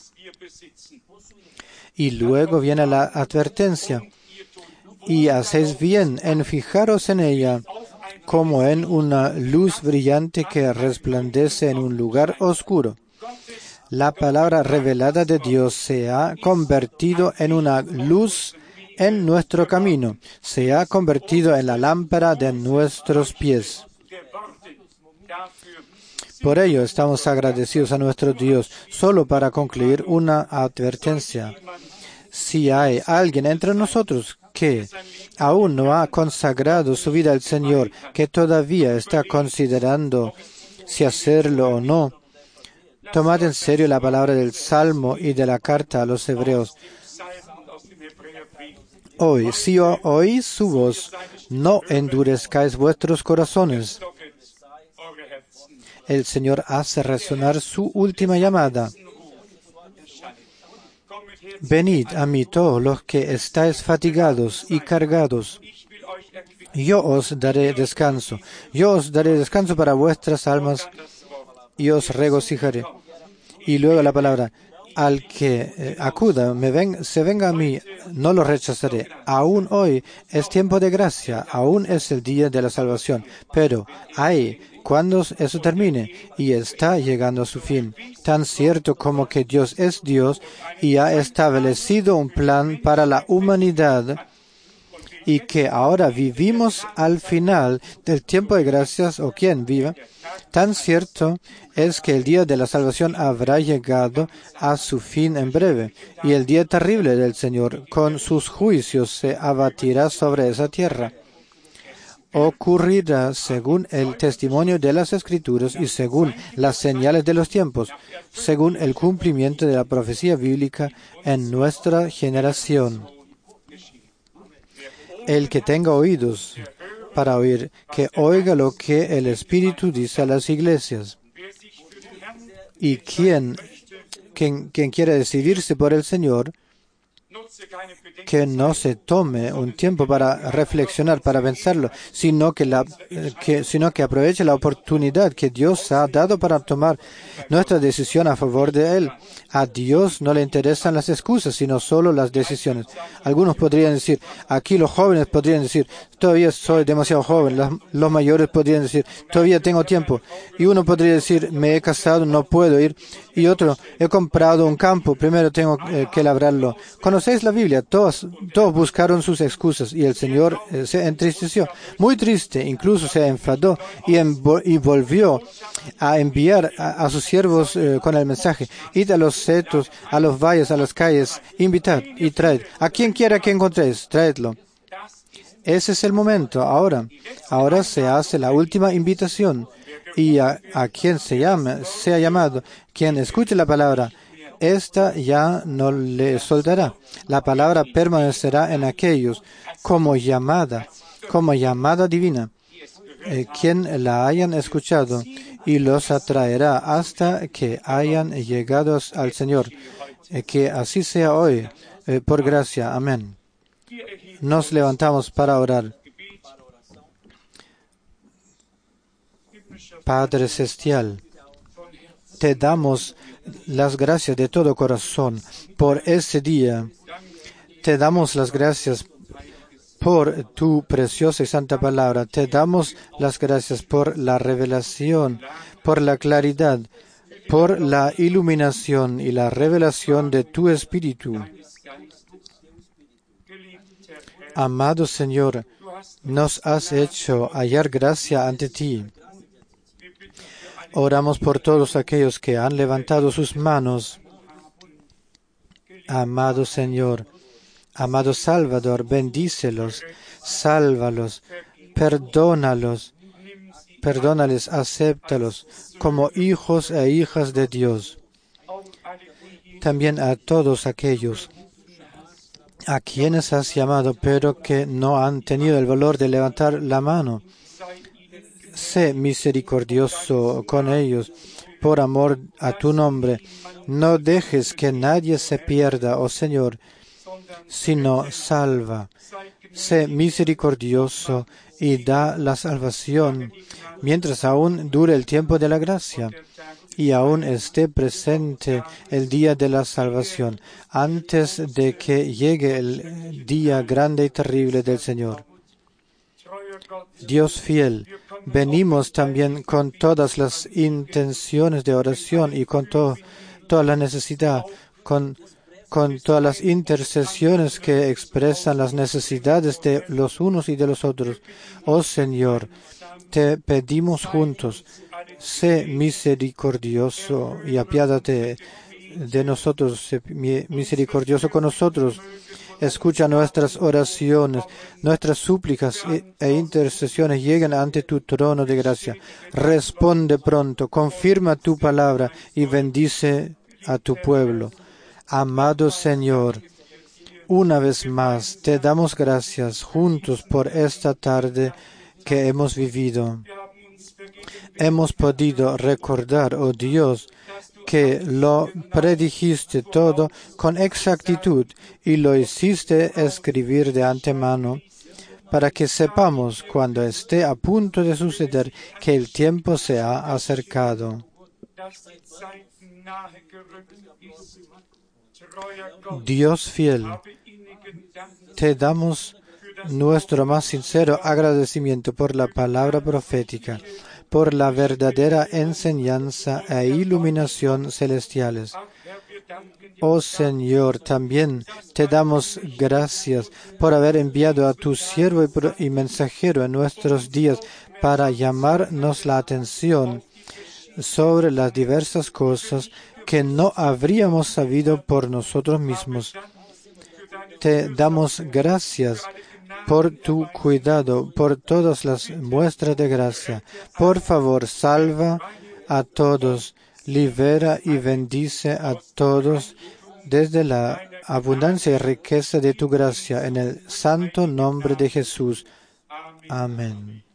Y luego viene la advertencia. Y hacéis bien en fijaros en ella, como en una luz brillante que resplandece en un lugar oscuro. La palabra revelada de Dios se ha convertido en una luz en nuestro camino, se ha convertido en la lámpara de nuestros pies. Por ello estamos agradecidos a nuestro Dios. Solo para concluir una advertencia. Si hay alguien entre nosotros que aún no ha consagrado su vida al Señor, que todavía está considerando si hacerlo o no, tomad en serio la palabra del Salmo y de la carta a los Hebreos. Hoy, si oís su voz, no endurezcáis vuestros corazones. El Señor hace resonar su última llamada. Venid a mí todos los que estáis fatigados y cargados. Yo os daré descanso. Yo os daré descanso para vuestras almas y os regocijaré. Y luego la palabra, al que eh, acuda, me ven, se venga a mí, no lo rechazaré. Aún hoy es tiempo de gracia, aún es el día de la salvación. Pero, ay, cuando eso termine y está llegando a su fin, tan cierto como que Dios es Dios y ha establecido un plan para la humanidad y que ahora vivimos al final del tiempo de gracias o quien viva, tan cierto es que el día de la salvación habrá llegado a su fin en breve y el día terrible del Señor con sus juicios se abatirá sobre esa tierra. Ocurrirá según el testimonio de las Escrituras y según las señales de los tiempos, según el cumplimiento de la profecía bíblica en nuestra generación. El que tenga oídos para oír, que oiga lo que el Espíritu dice a las iglesias. Y quien, quien, quien quiera decidirse por el Señor, que no se tome un tiempo para reflexionar, para pensarlo, sino que, la, que, sino que aproveche la oportunidad que Dios ha dado para tomar nuestra decisión a favor de Él. A Dios no le interesan las excusas, sino solo las decisiones. Algunos podrían decir, aquí los jóvenes podrían decir, todavía soy demasiado joven. Los, los mayores podrían decir, todavía tengo tiempo. Y uno podría decir, me he casado, no puedo ir. Y otro, he comprado un campo, primero tengo eh, que labrarlo. Conocemos conocéis la Biblia, todos, todos buscaron sus excusas y el Señor eh, se entristeció. Muy triste, incluso se enfadó y, envo- y volvió a enviar a, a sus siervos eh, con el mensaje. Id a los setos, a los valles, a las calles, invitad y traed. A quien quiera que encontréis, traedlo. Ese es el momento, ahora. Ahora se hace la última invitación. Y a, a quien se llame, sea llamado, quien escuche la palabra, esta ya no le soltará. La palabra permanecerá en aquellos como llamada, como llamada divina, eh, quien la hayan escuchado, y los atraerá hasta que hayan llegado al Señor. Eh, que así sea hoy, eh, por gracia. Amén. Nos levantamos para orar. Padre Celestial, te damos las gracias de todo corazón por este día. Te damos las gracias por tu preciosa y santa palabra. Te damos las gracias por la revelación, por la claridad, por la iluminación y la revelación de tu Espíritu. Amado Señor, nos has hecho hallar gracia ante ti. Oramos por todos aquellos que han levantado sus manos. Amado Señor, amado Salvador, bendícelos, sálvalos, perdónalos, perdónales, acéptalos como hijos e hijas de Dios. También a todos aquellos a quienes has llamado, pero que no han tenido el valor de levantar la mano. Sé misericordioso con ellos, por amor a tu nombre. No dejes que nadie se pierda, oh Señor, sino salva. Sé misericordioso y da la salvación, mientras aún dure el tiempo de la gracia y aún esté presente el día de la salvación, antes de que llegue el día grande y terrible del Señor. Dios fiel, venimos también con todas las intenciones de oración y con to- toda la necesidad, con, con todas las intercesiones que expresan las necesidades de los unos y de los otros. Oh Señor, te pedimos juntos, sé misericordioso y apiádate de nosotros, sé misericordioso con nosotros. Escucha nuestras oraciones, nuestras súplicas e intercesiones lleguen ante tu trono de gracia. Responde pronto, confirma tu palabra y bendice a tu pueblo. Amado Señor, una vez más te damos gracias juntos por esta tarde que hemos vivido. Hemos podido recordar, oh Dios, que lo predijiste todo con exactitud y lo hiciste escribir de antemano para que sepamos cuando esté a punto de suceder que el tiempo se ha acercado. Dios fiel, te damos nuestro más sincero agradecimiento por la palabra profética, por la verdadera enseñanza e iluminación celestiales. Oh Señor, también te damos gracias por haber enviado a tu siervo y, pro- y mensajero en nuestros días para llamarnos la atención sobre las diversas cosas que no habríamos sabido por nosotros mismos. Te damos gracias por tu cuidado, por todas las muestras de gracia. Por favor, salva a todos, libera y bendice a todos desde la abundancia y riqueza de tu gracia, en el santo nombre de Jesús. Amén.